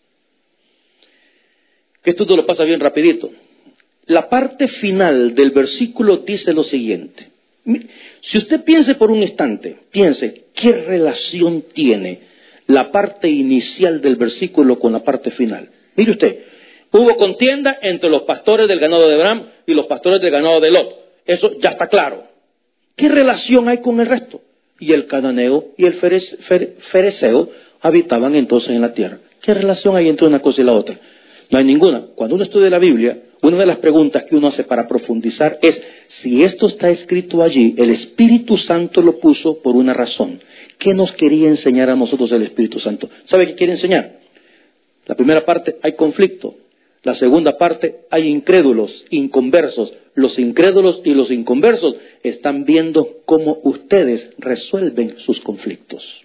Que esto lo pasa bien rapidito. La parte final del versículo dice lo siguiente. Si usted piense por un instante, piense, ¿qué relación tiene la parte inicial del versículo con la parte final? Mire usted, hubo contienda entre los pastores del ganado de Abraham y los pastores del ganado de Lot. Eso ya está claro. ¿Qué relación hay con el resto? Y el cananeo y el fereceo habitaban entonces en la tierra. ¿Qué relación hay entre una cosa y la otra? No hay ninguna. Cuando uno estudia la Biblia, una de las preguntas que uno hace para profundizar es si esto está escrito allí, el Espíritu Santo lo puso por una razón. ¿Qué nos quería enseñar a nosotros el Espíritu Santo? ¿Sabe qué quiere enseñar? La primera parte, hay conflicto. La segunda parte, hay incrédulos, inconversos. Los incrédulos y los inconversos están viendo cómo ustedes resuelven sus conflictos.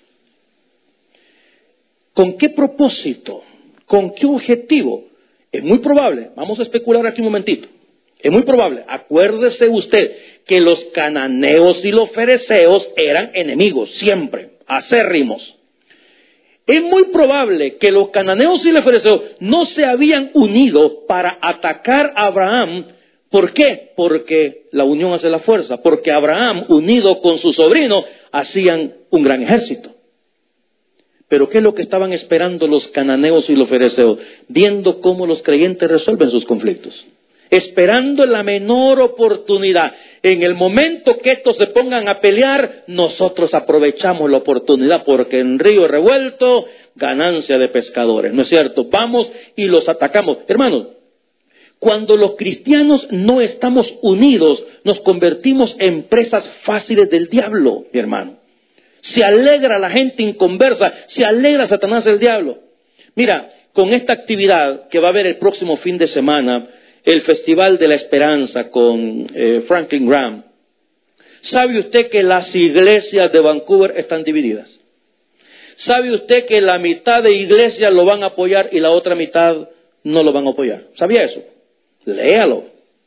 ¿Con qué propósito? ¿Con qué objetivo? Es muy probable, vamos a especular aquí un momentito, es muy probable, acuérdese usted que los cananeos y los fereceos eran enemigos, siempre, acérrimos. Es muy probable que los cananeos y los fereceos no se habían unido para atacar a Abraham. ¿Por qué? Porque la unión hace la fuerza, porque Abraham, unido con su sobrino, hacían un gran ejército. Pero ¿qué es lo que estaban esperando los cananeos y los fereceos? Viendo cómo los creyentes resuelven sus conflictos. Esperando la menor oportunidad. En el momento que estos se pongan a pelear, nosotros aprovechamos la oportunidad porque en río revuelto, ganancia de pescadores. ¿No es cierto? Vamos y los atacamos. Hermanos, cuando los cristianos no estamos unidos, nos convertimos en presas fáciles del diablo, mi hermano. Se alegra la gente inconversa, se alegra Satanás el diablo. Mira, con esta actividad que va a haber el próximo fin de semana, el Festival de la Esperanza con Franklin Graham, ¿sabe usted que las iglesias de Vancouver están divididas? ¿Sabe usted que la mitad de iglesias lo van a apoyar y la otra mitad no lo van a apoyar? ¿Sabía eso? Léalo.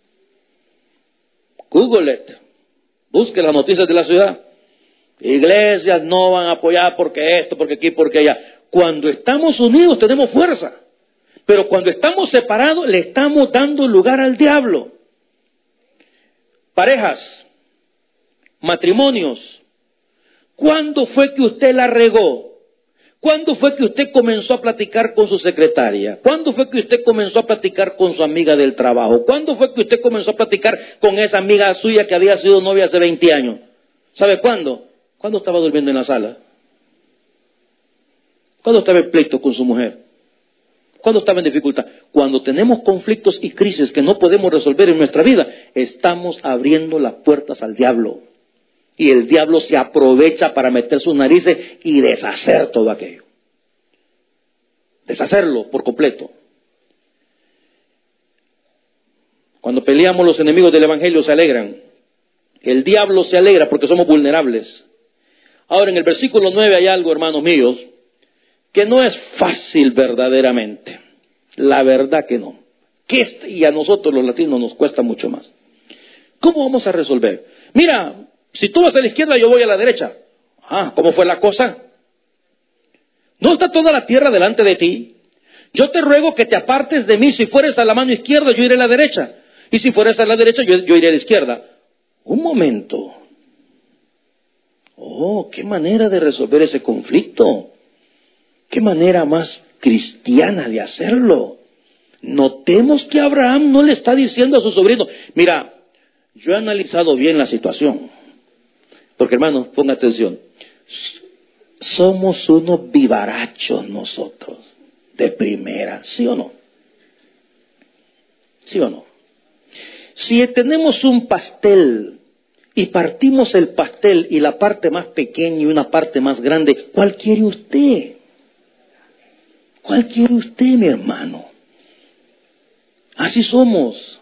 Google it. Busque las noticias de la ciudad. Iglesias no van a apoyar porque esto, porque aquí, porque allá. Cuando estamos unidos tenemos fuerza. Pero cuando estamos separados le estamos dando lugar al diablo. Parejas, matrimonios, ¿cuándo fue que usted la regó? ¿Cuándo fue que usted comenzó a platicar con su secretaria? ¿Cuándo fue que usted comenzó a platicar con su amiga del trabajo? ¿Cuándo fue que usted comenzó a platicar con esa amiga suya que había sido novia hace 20 años? ¿Sabe cuándo? ¿Cuándo estaba durmiendo en la sala? ¿Cuándo estaba en pleito con su mujer? ¿Cuándo estaba en dificultad? Cuando tenemos conflictos y crisis que no podemos resolver en nuestra vida, estamos abriendo las puertas al diablo. Y el diablo se aprovecha para meter sus narices y deshacer todo aquello. Deshacerlo por completo. Cuando peleamos, los enemigos del evangelio se alegran. El diablo se alegra porque somos vulnerables. Ahora, en el versículo 9 hay algo, hermanos míos, que no es fácil verdaderamente. La verdad que no. Y a nosotros los latinos nos cuesta mucho más. ¿Cómo vamos a resolver? Mira, si tú vas a la izquierda, yo voy a la derecha. ¿Cómo fue la cosa? ¿No está toda la tierra delante de ti? Yo te ruego que te apartes de mí. Si fueres a la mano izquierda, yo iré a la derecha. Y si fueres a la derecha, yo iré a la izquierda. Un momento. Qué manera de resolver ese conflicto. Qué manera más cristiana de hacerlo. Notemos que Abraham no le está diciendo a su sobrino, mira, yo he analizado bien la situación. Porque, hermanos, ponga atención. Somos unos vivarachos nosotros, de primera, ¿sí o no? ¿Sí o no? Si tenemos un pastel y partimos el pastel y la parte más pequeña y una parte más grande, ¿cuál quiere usted? ¿Cuál quiere usted, mi hermano? Así somos.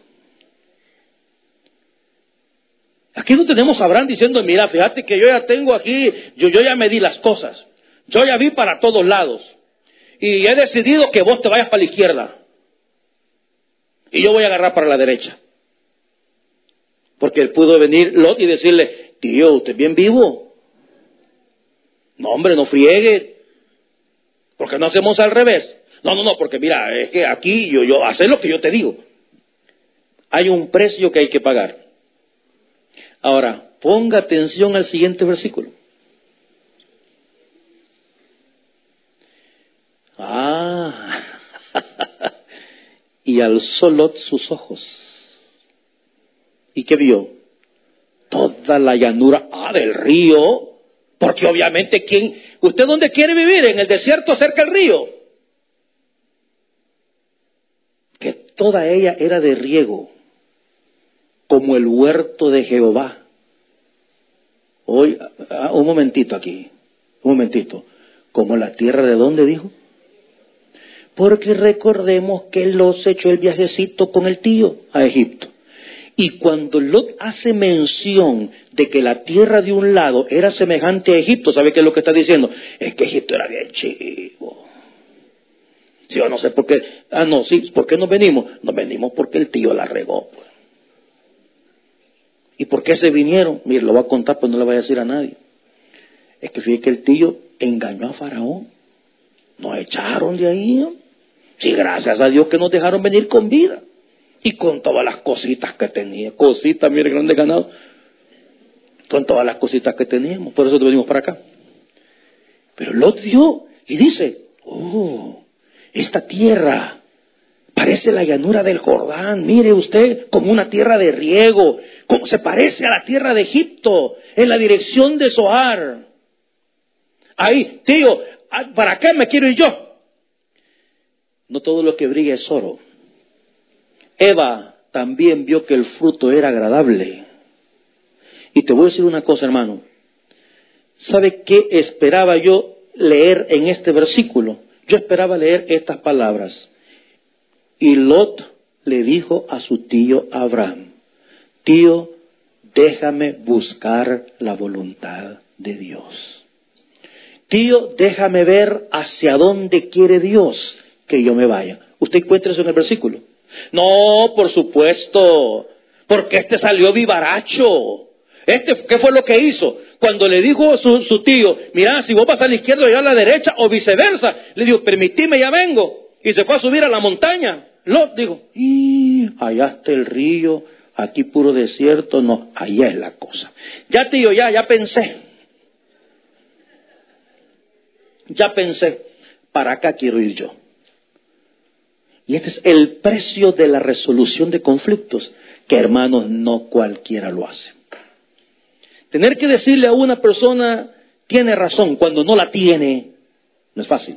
Aquí no tenemos a Abraham diciendo, mira, fíjate que yo ya tengo aquí, yo ya medí las cosas. Yo ya vi para todos lados. Y he decidido que vos te vayas para la izquierda. Y yo voy a agarrar para la derecha. Porque él pudo venir Lot y decirle, tío, ¿usted es bien vivo? No, hombre, no friegue. ¿Por qué no hacemos al revés? No, porque mira, es que aquí yo hacer lo que yo te digo. Hay un precio que hay que pagar. Ahora, ponga atención al siguiente versículo. Y alzó Lot sus ojos. ¿Y qué vio? Toda la llanura del río. Porque obviamente, ¿usted dónde quiere vivir? ¿En el desierto cerca del río? Que toda ella era de riego, como el huerto de Jehová. Hoy, un momentito aquí, un momentito. ¿Como la tierra de dónde dijo? Porque recordemos que Lot echó el viajecito con el tío a Egipto. Y cuando Lot hace mención de que la tierra de un lado era semejante a Egipto, ¿sabe qué es lo que está diciendo? Es que Egipto era bien chivo. Sí, yo no sé por qué. ¿Por qué nos venimos? Nos venimos porque el tío la regó, pues. ¿Y por qué se vinieron? Mire, lo voy a contar, pues no le voy a decir a nadie. Es que fíjate que el tío engañó a Faraón. Nos echaron de ahí, ¿no? Sí, gracias a Dios que nos dejaron venir con vida. Y con todas las cositas que tenía. Cositas, mire, grandes ganados. Con todas las cositas que teníamos. Por eso venimos para acá. Pero Lot vio y dice, esta tierra parece la llanura del Jordán. Mire usted, como una tierra de riego. Como se parece a la tierra de Egipto, en la dirección de Zoar. Ahí, tío, ¿para qué me quiero ir yo? No todo lo que brilla es oro. Eva también vio que el fruto era agradable. Y te voy a decir una cosa, hermano. ¿Sabe qué esperaba yo leer en este versículo? Yo esperaba leer estas palabras. Y Lot le dijo a su tío Abraham, tío, déjame buscar la voluntad de Dios. Tío, déjame ver hacia dónde quiere Dios que yo me vaya. ¿Usted encuentra eso en el versículo? No, por supuesto, porque este salió vivaracho. ¿Qué fue lo que hizo? Cuando le dijo a su tío, mira, si vos vas a la izquierda, yo a la derecha, o viceversa, le dijo, permitime, ya vengo. Y se fue a subir a la montaña. Lot dijo, allá está el río, aquí puro desierto, no, allá es la cosa. Ya tío, ya pensé. ya pensé, para acá quiero ir yo. Y este es el precio de la resolución de conflictos, que hermanos, no cualquiera lo hace. Tener que decirle a una persona, tiene razón, cuando no la tiene, no es fácil.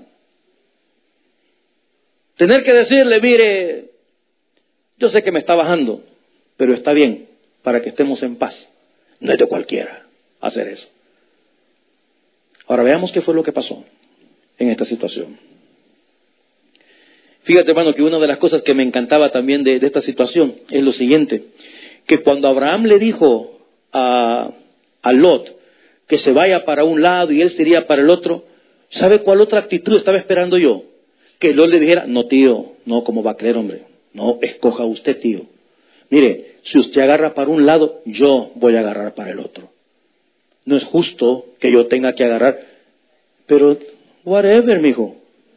Tener que decirle, mire, yo sé que me está bajando, pero está bien, para que estemos en paz. No es de cualquiera hacer eso. Ahora veamos qué fue lo que pasó en esta situación. Fíjate, hermano, que una de las cosas que me encantaba también de esta situación es lo siguiente, que cuando Abraham le dijo a Lot que se vaya para un lado y él se iría para el otro, ¿sabe cuál otra actitud estaba esperando yo? Que Lot le dijera, no tío, no, ¿cómo va a creer, hombre? No, escoja usted, tío. Mire, si usted agarra para un lado, yo voy a agarrar para el otro. No es justo que yo tenga que agarrar, pero whatever, mijo.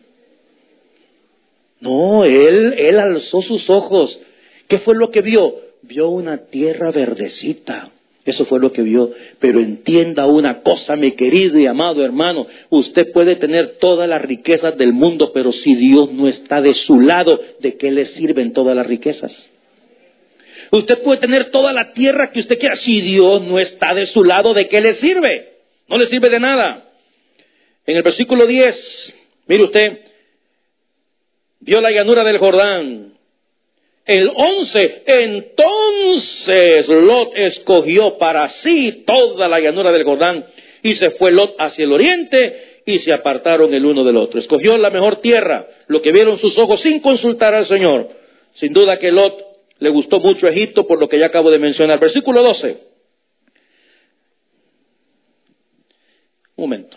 No, él alzó sus ojos. ¿Qué fue lo que vio? Vio una tierra verdecita. Eso fue lo que vio. Pero entienda una cosa, mi querido y amado hermano. Usted puede tener todas las riquezas del mundo, pero si Dios no está de su lado, ¿de qué le sirven todas las riquezas? Usted puede tener toda la tierra que usted quiera. Si Dios no está de su lado, ¿de qué le sirve? No le sirve de nada. En el versículo 10, mire usted, vio la llanura del Jordán. El 11, entonces Lot escogió para sí toda la llanura del Jordán y se fue Lot hacia el oriente y se apartaron el uno del otro. Escogió la mejor tierra, lo que vieron sus ojos sin consultar al Señor. Sin duda que Lot le gustó mucho Egipto por lo que ya acabo de mencionar. Versículo 12. Un momento.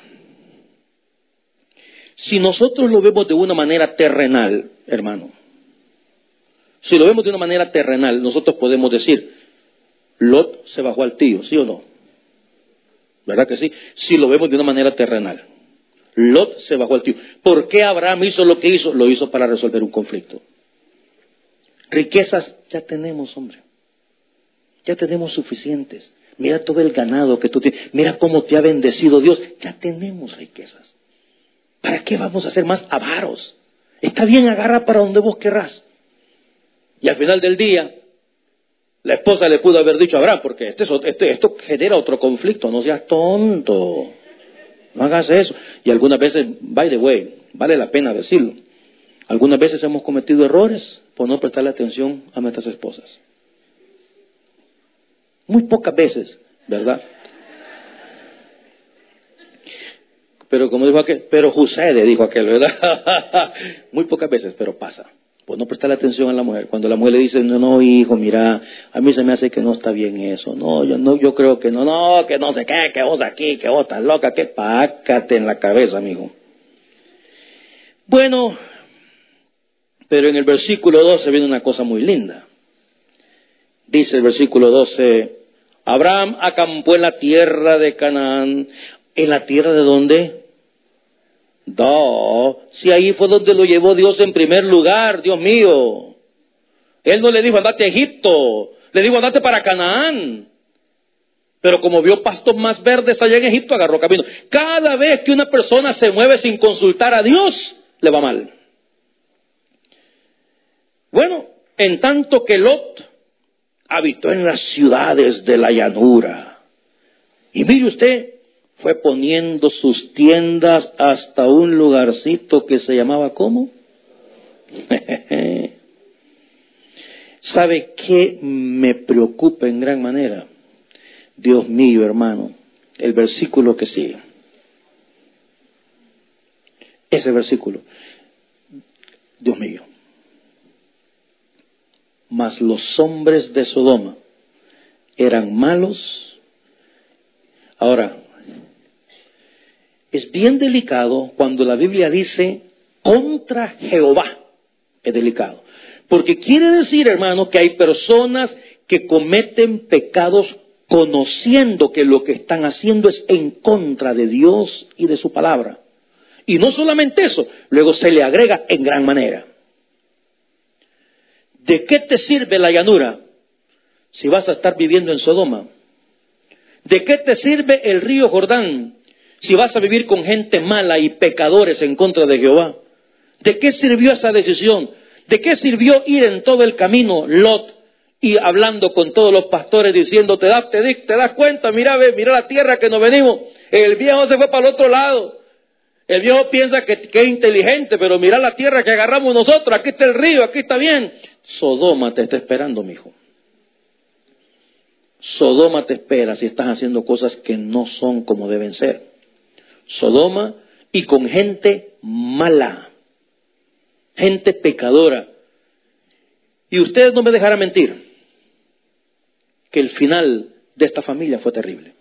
Si nosotros lo vemos de una manera terrenal, hermano, si lo vemos de una manera terrenal, nosotros podemos decir, Lot se bajó al tío, ¿sí o no? ¿Verdad que sí? Si lo vemos de una manera terrenal, Lot se bajó al tío. ¿Por qué Abraham hizo lo que hizo? Lo hizo para resolver un conflicto. Riquezas ya tenemos, hombre. Ya tenemos suficientes. Mira todo el ganado que tú tienes. Mira cómo te ha bendecido Dios. Ya tenemos riquezas. ¿Para qué vamos a ser más avaros? Está bien, agarra para donde vos querrás. Y al final del día, la esposa le pudo haber dicho a Abraham, porque esto genera otro conflicto. No seas tonto. No hagas eso. Y algunas veces, by the way, vale la pena decirlo. Algunas veces hemos cometido errores por no prestarle atención a nuestras esposas. Muy pocas veces, ¿verdad? Pero como dijo aquel, pero sucede, dijo aquel, ¿verdad? Muy pocas veces, pero pasa. Por no prestarle atención a la mujer. Cuando la mujer le dice, no, hijo, mira, a mí se me hace que no está bien eso. No, yo creo que no, que no sé qué, que vos aquí, que vos estás loca, que pácate en la cabeza, amigo. Bueno, pero en el versículo 12 viene una cosa muy linda. Dice el versículo 12, Abraham acampó en la tierra de Canaán. ¿En la tierra de dónde? No, si ahí fue donde lo llevó Dios en primer lugar, Dios mío. Él no le dijo andate a Egipto, le dijo andate para Canaán. Pero como vio pastos más verdes allá en Egipto, agarró camino. Cada vez que una persona se mueve sin consultar a Dios, le va mal. Bueno, en tanto que Lot habitó en las ciudades de la llanura. Y mire usted, fue poniendo sus tiendas hasta un lugarcito que se llamaba ¿cómo? ¿Sabe qué me preocupa en gran manera? Dios mío, hermano, el versículo que sigue. Ese versículo. Dios mío. Mas los hombres de Sodoma eran malos. Ahora, es bien delicado cuando la Biblia dice contra Jehová. Es delicado. Porque quiere decir, hermano, que hay personas que cometen pecados conociendo que lo que están haciendo es en contra de Dios y de su palabra. Y no solamente eso, luego se le agrega en gran manera. ¿De qué te sirve la llanura si vas a estar viviendo en Sodoma? ¿De qué te sirve el río Jordán si vas a vivir con gente mala y pecadores en contra de Jehová? ¿De qué sirvió esa decisión? ¿De qué sirvió ir en todo el camino Lot y hablando con todos los pastores diciendo, te das cuenta, mira la tierra que nos venimos? El viejo se fue para el otro lado. El viejo piensa que es inteligente, pero mira la tierra que agarramos nosotros, aquí está el río, aquí está bien. Sodoma te está esperando, mijo. Sodoma te espera si estás haciendo cosas que no son como deben ser. Sodoma, y con gente mala, gente pecadora. Y ustedes no me dejarán mentir, que el final de esta familia fue terrible.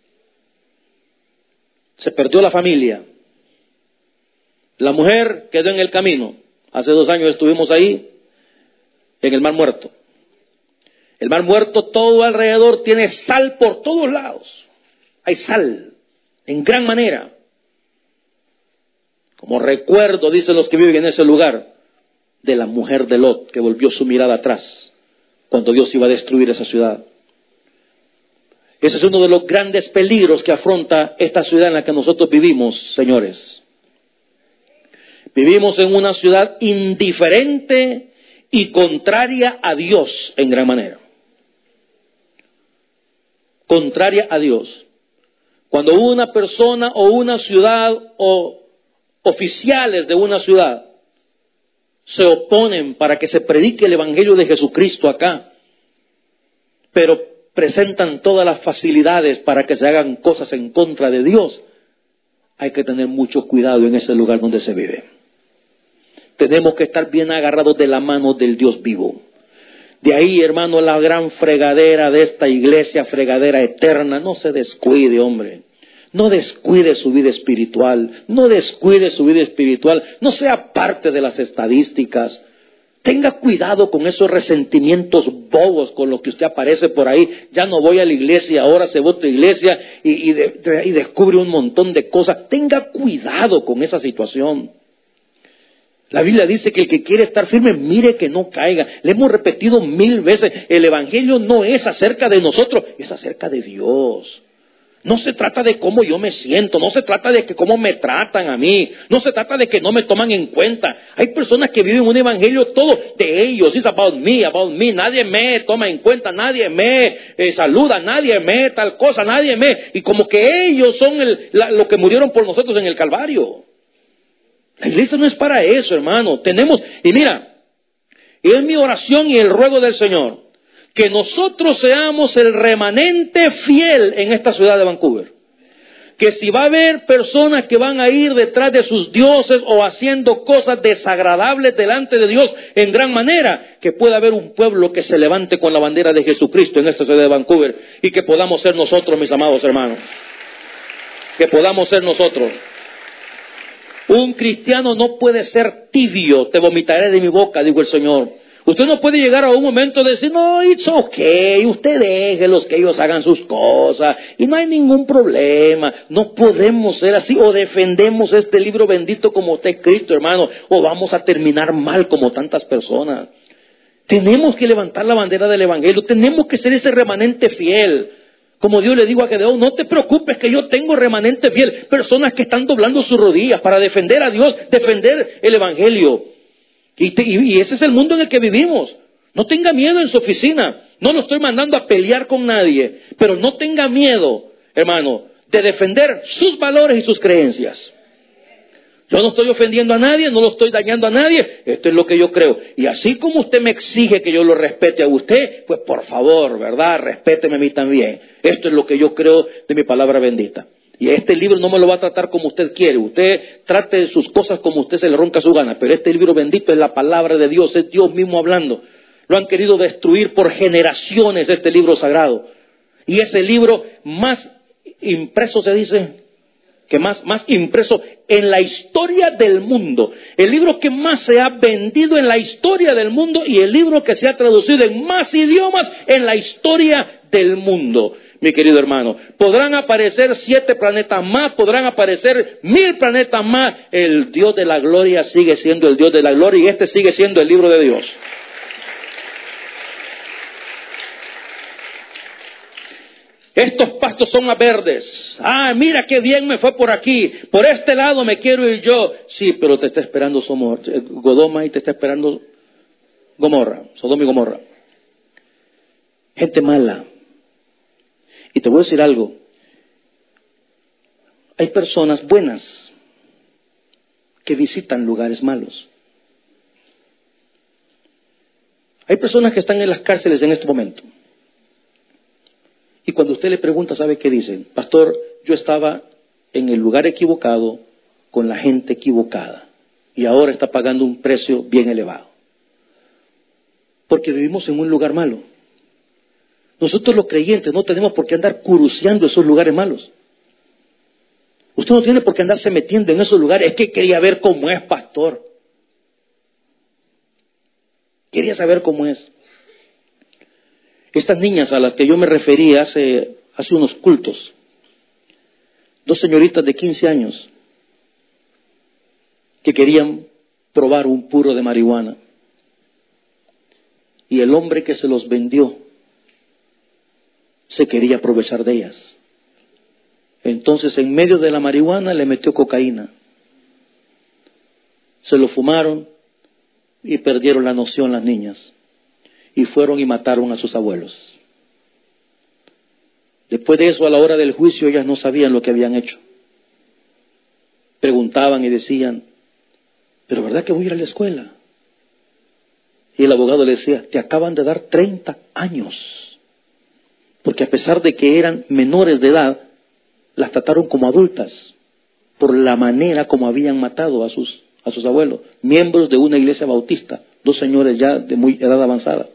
Se perdió la familia. La mujer quedó en el camino. Hace 2 años estuvimos ahí, en el Mar Muerto. El Mar Muerto, todo alrededor, tiene sal por todos lados. Hay sal, en gran manera. Como recuerdo, dicen los que viven en ese lugar, de la mujer de Lot, que volvió su mirada atrás, cuando Dios iba a destruir esa ciudad. Ese es uno de los grandes peligros que afronta esta ciudad en la que nosotros vivimos, señores. Vivimos en una ciudad indiferente y contraria a Dios en gran manera. Contraria a Dios. Cuando una persona o una ciudad o oficiales de una ciudad se oponen para que se predique el Evangelio de Jesucristo acá, pero presentan todas las facilidades para que se hagan cosas en contra de Dios, hay que tener mucho cuidado en ese lugar donde se vive. Tenemos que estar bien agarrados de la mano del Dios vivo. De ahí, hermano, la gran fregadera de esta iglesia, fregadera eterna. No se descuide, hombre. No descuide su vida espiritual. No descuide su vida espiritual. No sea parte de las estadísticas. Tenga cuidado con esos resentimientos bobos con los que usted aparece por ahí. Ya no voy a la iglesia, ahora se va a otra iglesia y descubre un montón de cosas. Tenga cuidado con esa situación. La Biblia dice que el que quiere estar firme, mire que no caiga. Le hemos repetido 1000 veces, el Evangelio no es acerca de nosotros, es acerca de Dios. No se trata de cómo yo me siento, no se trata de que cómo me tratan a mí, no se trata de que no me toman en cuenta. Hay personas que viven un evangelio todo de ellos, it's about me, nadie me toma en cuenta, nadie me saluda, nadie me tal cosa, nadie me... Y como que ellos son lo que murieron por nosotros en el Calvario. La iglesia no es para eso, hermano. Y mira, es mi oración y el ruego del Señor, que nosotros seamos el remanente fiel en esta ciudad de Vancouver. Que si va a haber personas que van a ir detrás de sus dioses o haciendo cosas desagradables delante de Dios en gran manera, que pueda haber un pueblo que se levante con la bandera de Jesucristo en esta ciudad de Vancouver y que podamos ser nosotros, mis amados hermanos. Que podamos ser nosotros. Un cristiano no puede ser tibio, te vomitaré de mi boca, dijo el Señor. Usted no puede llegar a un momento de decir, no, it's okay, usted déjelos que ellos hagan sus cosas y no hay ningún problema. No podemos ser así, o defendemos este libro bendito como está escrito, hermano, o vamos a terminar mal como tantas personas. Tenemos que levantar la bandera del Evangelio, tenemos que ser ese remanente fiel. Como Dios le dijo a Gedeón, no te preocupes que yo tengo remanente fiel, personas que están doblando sus rodillas para defender a Dios, defender el Evangelio. Y ese es el mundo en el que vivimos. No tenga miedo en su oficina. No lo estoy mandando a pelear con nadie, pero no tenga miedo, hermano, de defender sus valores y sus creencias. Yo no estoy ofendiendo a nadie, no lo estoy dañando a nadie. Esto es lo que yo creo. Y así como usted me exige que yo lo respete a usted, pues por favor, ¿verdad? Respéteme a mí también. Esto es lo que yo creo de mi palabra bendita. Y este libro no me lo va a tratar como usted quiere. Usted trate de sus cosas como usted se le ronca su gana. Pero este libro bendito es la palabra de Dios, es Dios mismo hablando. Lo han querido destruir por generaciones este libro sagrado. Y ese libro más impreso se dice... que más impreso en la historia del mundo, el libro que más se ha vendido en la historia del mundo y el libro que se ha traducido en más idiomas en la historia del mundo, mi querido hermano. Podrán aparecer 7 planetas más, podrán aparecer 1000 planetas más, el Dios de la gloria sigue siendo el Dios de la gloria y este sigue siendo el libro de Dios. Estos pastos son más verdes. Ah, mira qué bien me fue por aquí. Por este lado me quiero ir yo. Sí, pero te está esperando Sodoma y te está esperando Sodoma y Gomorra. Gente mala. Y te voy a decir algo. Hay personas buenas que visitan lugares malos. Hay personas que están en las cárceles en este momento. Y cuando usted le pregunta, ¿sabe qué dicen? Pastor, yo estaba en el lugar equivocado, con la gente equivocada. Y ahora está pagando un precio bien elevado. Porque vivimos en un lugar malo. Nosotros los creyentes no tenemos por qué andar curuceando esos lugares malos. Usted no tiene por qué andarse metiendo en esos lugares. Es que quería ver cómo es, pastor. Quería saber cómo es. Estas niñas a las que yo me referí hace unos cultos, 2 señoritas de 15 años que querían probar un puro de marihuana. Y el hombre que se los vendió se quería aprovechar de ellas. Entonces, en medio de la marihuana le metió cocaína. Se lo fumaron y perdieron la noción las niñas. Y fueron y mataron a sus abuelos. Después de eso, a la hora del juicio, ellas no sabían lo que habían hecho. Preguntaban y decían, ¿pero verdad que voy a ir a la escuela? Y el abogado le decía, te acaban de dar 30 años. Porque a pesar de que eran menores de edad, las trataron como adultas por la manera como habían matado a sus abuelos, miembros de una iglesia bautista, 2 señores ya de muy edad avanzada.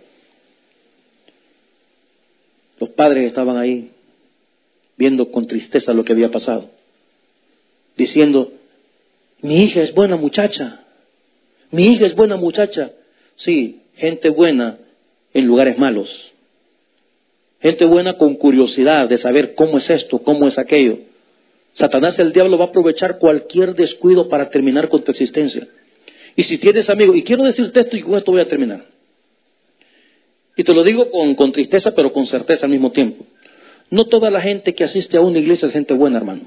Los padres estaban ahí viendo con tristeza lo que había pasado, diciendo, mi hija es buena muchacha, mi hija es buena muchacha. Sí, gente buena en lugares malos. Gente buena con curiosidad de saber cómo es esto, cómo es aquello. Satanás, el diablo, va a aprovechar cualquier descuido para terminar con tu existencia. Y si tienes amigos, y quiero decirte esto y con esto voy a terminar. Y te lo digo con tristeza, pero con certeza al mismo tiempo. No toda la gente que asiste a una iglesia es gente buena, hermano.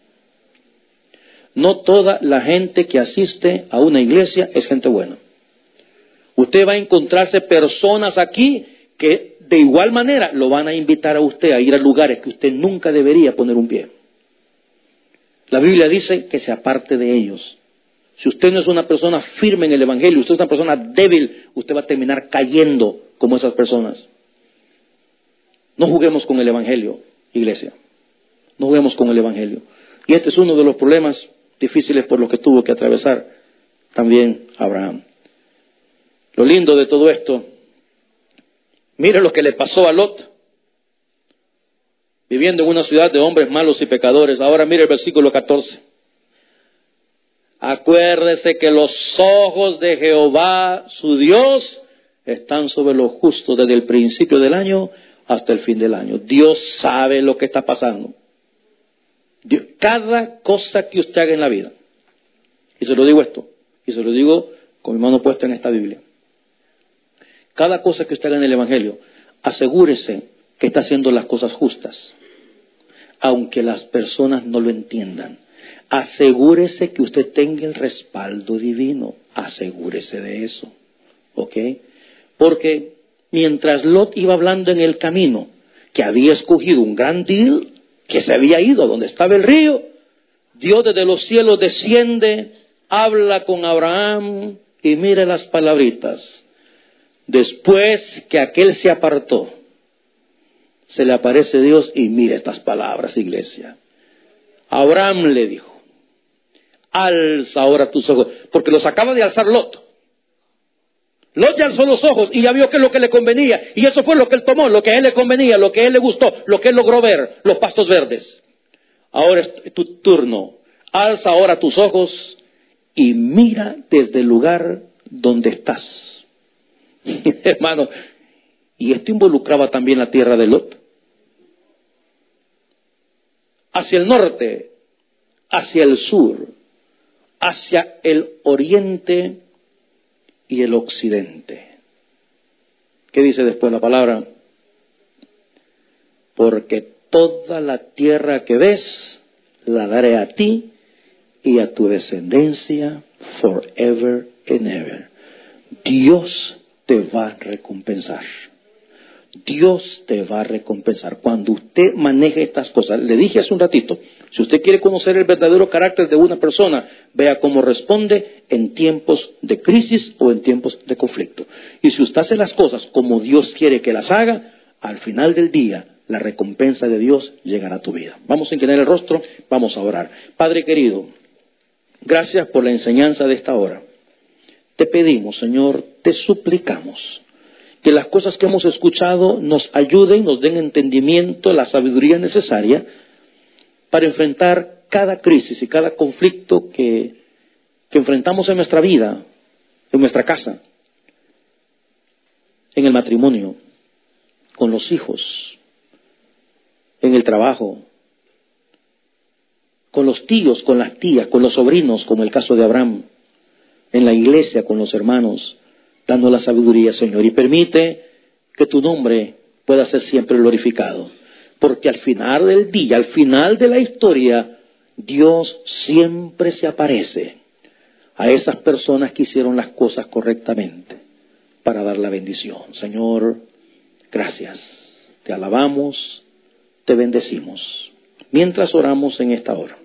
No toda la gente que asiste a una iglesia es gente buena. Usted va a encontrarse personas aquí que de igual manera lo van a invitar a usted a ir a lugares que usted nunca debería poner un pie. La Biblia dice que se aparte de ellos. Si usted no es una persona firme en el Evangelio, usted es una persona débil, usted va a terminar cayendo como esas personas. No juguemos con el Evangelio, iglesia. No juguemos con el Evangelio. Y este es uno de los problemas difíciles por los que tuvo que atravesar también Abraham. Lo lindo de todo esto, mire lo que le pasó a Lot, viviendo en una ciudad de hombres malos y pecadores. Ahora mire el versículo 14. Acuérdese que los ojos de Jehová, su Dios, están sobre los justos desde el principio del año hasta el fin del año. Dios sabe lo que está pasando. Cada cosa que usted haga en la vida, y se lo digo esto, y se lo digo con mi mano puesta en esta Biblia, cada cosa que usted haga en el Evangelio, asegúrese que está haciendo las cosas justas, aunque las personas no lo entiendan. Asegúrese que usted tenga el respaldo divino, asegúrese de eso, ¿ok? Porque mientras Lot iba hablando en el camino, que había escogido un gran deal, que se había ido a donde estaba el río, Dios desde los cielos desciende, habla con Abraham y mire las palabritas. Después que aquel se apartó, se le aparece Dios y mire estas palabras, iglesia. Abraham le dijo, alza ahora tus ojos, porque los acaba de alzar Lot. Lot ya alzó los ojos y ya vio que es lo que le convenía, y eso fue lo que él tomó, lo que a él le convenía, lo que a él le gustó, lo que él logró ver, los pastos verdes. Ahora es tu turno, alza ahora tus ojos y mira desde el lugar donde estás. Hermano, y esto involucraba también la tierra de Lot. Hacia el norte, hacia el sur, hacia el oriente y el occidente. ¿Qué dice después la palabra? Porque toda la tierra que ves la daré a ti y a tu descendencia forever and ever. Dios te va a recompensar. Dios te va a recompensar. Cuando usted maneje estas cosas, le dije hace un ratito, si usted quiere conocer el verdadero carácter de una persona, vea cómo responde en tiempos de crisis o en tiempos de conflicto. Y si usted hace las cosas como Dios quiere que las haga, al final del día, la recompensa de Dios llegará a tu vida. Vamos a inclinar el rostro, vamos a orar. Padre querido, gracias por la enseñanza de esta hora. Te pedimos, Señor, te suplicamos que las cosas que hemos escuchado nos ayuden, nos den entendimiento, la sabiduría necesaria para enfrentar cada crisis y cada conflicto que enfrentamos en nuestra vida, en nuestra casa, en el matrimonio, con los hijos, en el trabajo, con los tíos, con las tías, con los sobrinos, como el caso de Abraham, en la iglesia, con los hermanos, dando la sabiduría, Señor, y permite que tu nombre pueda ser siempre glorificado, porque al final del día, al final de la historia, Dios siempre se aparece a esas personas que hicieron las cosas correctamente para dar la bendición. Señor, gracias, te alabamos, te bendecimos, mientras oramos en esta hora.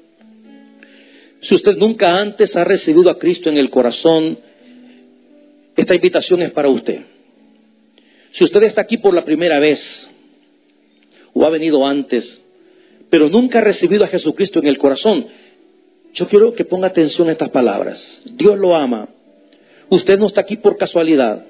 Si usted nunca antes ha recibido a Cristo en el corazón, esta invitación es para usted. Si usted está aquí por la primera vez, o ha venido antes, pero nunca ha recibido a Jesucristo en el corazón, yo quiero que ponga atención a estas palabras. Dios lo ama. Usted no está aquí por casualidad.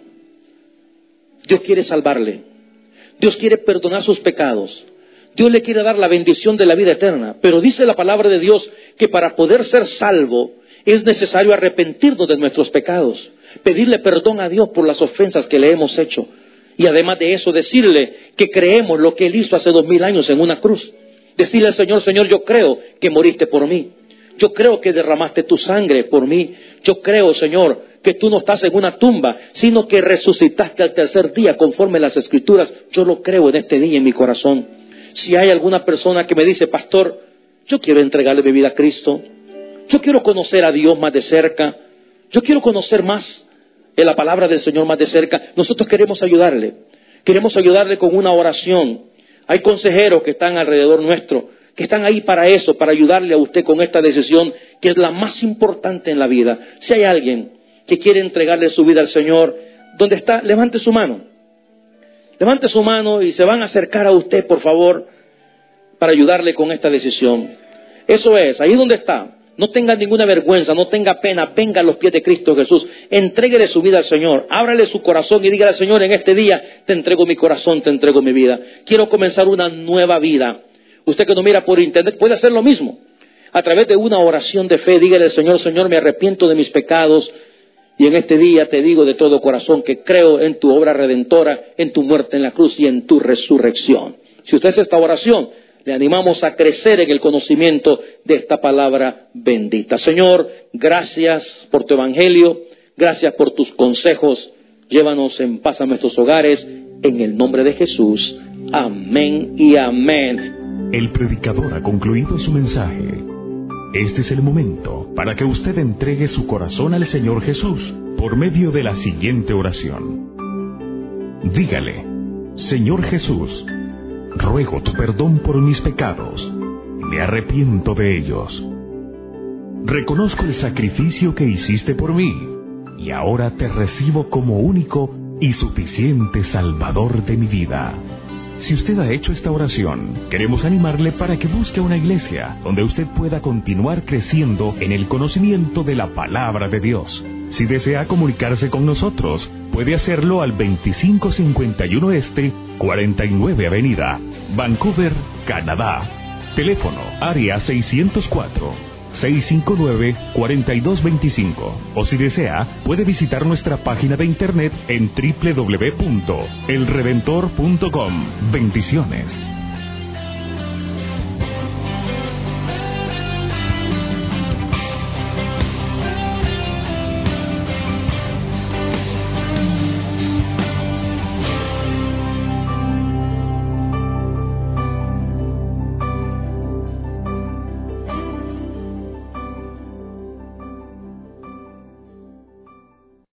Dios quiere salvarle. Dios quiere perdonar sus pecados. Dios le quiere dar la bendición de la vida eterna. Pero dice la palabra de Dios que para poder ser salvo es necesario arrepentirnos de nuestros pecados, pedirle perdón a Dios por las ofensas que le hemos hecho. Y además de eso, decirle que creemos lo que Él hizo hace 2000 años en una cruz. Decirle al Señor, Señor, yo creo que moriste por mí. Yo creo que derramaste tu sangre por mí. Yo creo, Señor, que tú no estás en una tumba, sino que resucitaste al tercer día conforme a las Escrituras. Yo lo creo en este día en mi corazón. Si hay alguna persona que me dice, pastor, yo quiero entregarle mi vida a Cristo. Yo quiero conocer a Dios más de cerca. Yo quiero conocer más de la palabra del Señor más de cerca. Nosotros queremos ayudarle. Queremos ayudarle con una oración. Hay consejeros que están alrededor nuestro, que están ahí para eso, para ayudarle a usted con esta decisión que es la más importante en la vida. Si hay alguien que quiere entregarle su vida al Señor, ¿dónde está? Levante su mano. Levante su mano y se van a acercar a usted, por favor, para ayudarle con esta decisión. Eso es, ahí donde está. No tenga ninguna vergüenza, no tenga pena, venga a los pies de Cristo Jesús, entréguele su vida al Señor, ábrale su corazón y dígale al Señor, en este día te entrego mi corazón, te entrego mi vida. Quiero comenzar una nueva vida. Usted que nos mira por internet puede hacer lo mismo. A través de una oración de fe, dígale al Señor, Señor, me arrepiento de mis pecados y en este día te digo de todo corazón que creo en tu obra redentora, en tu muerte en la cruz y en tu resurrección. Si usted hace esta oración, le animamos a crecer en el conocimiento de esta palabra bendita. Señor, gracias por tu evangelio, gracias por tus consejos. Llévanos en paz a nuestros hogares, en el nombre de Jesús. Amén y amén. El predicador ha concluido su mensaje. Este es el momento para que usted entregue su corazón al Señor Jesús por medio de la siguiente oración. Dígale, Señor Jesús, ruego tu perdón por mis pecados, me arrepiento de ellos. Reconozco el sacrificio que hiciste por mí, y ahora te recibo como único y suficiente Salvador de mi vida. Si usted ha hecho esta oración, queremos animarle para que busque una iglesia donde usted pueda continuar creciendo en el conocimiento de la palabra de Dios. Si desea comunicarse con nosotros, puede hacerlo al 2551 Este, 49 Avenida, Vancouver, Canadá. Teléfono, área 604-659-4225. O si desea, puede visitar nuestra página de internet en www.elredentor.com. Bendiciones.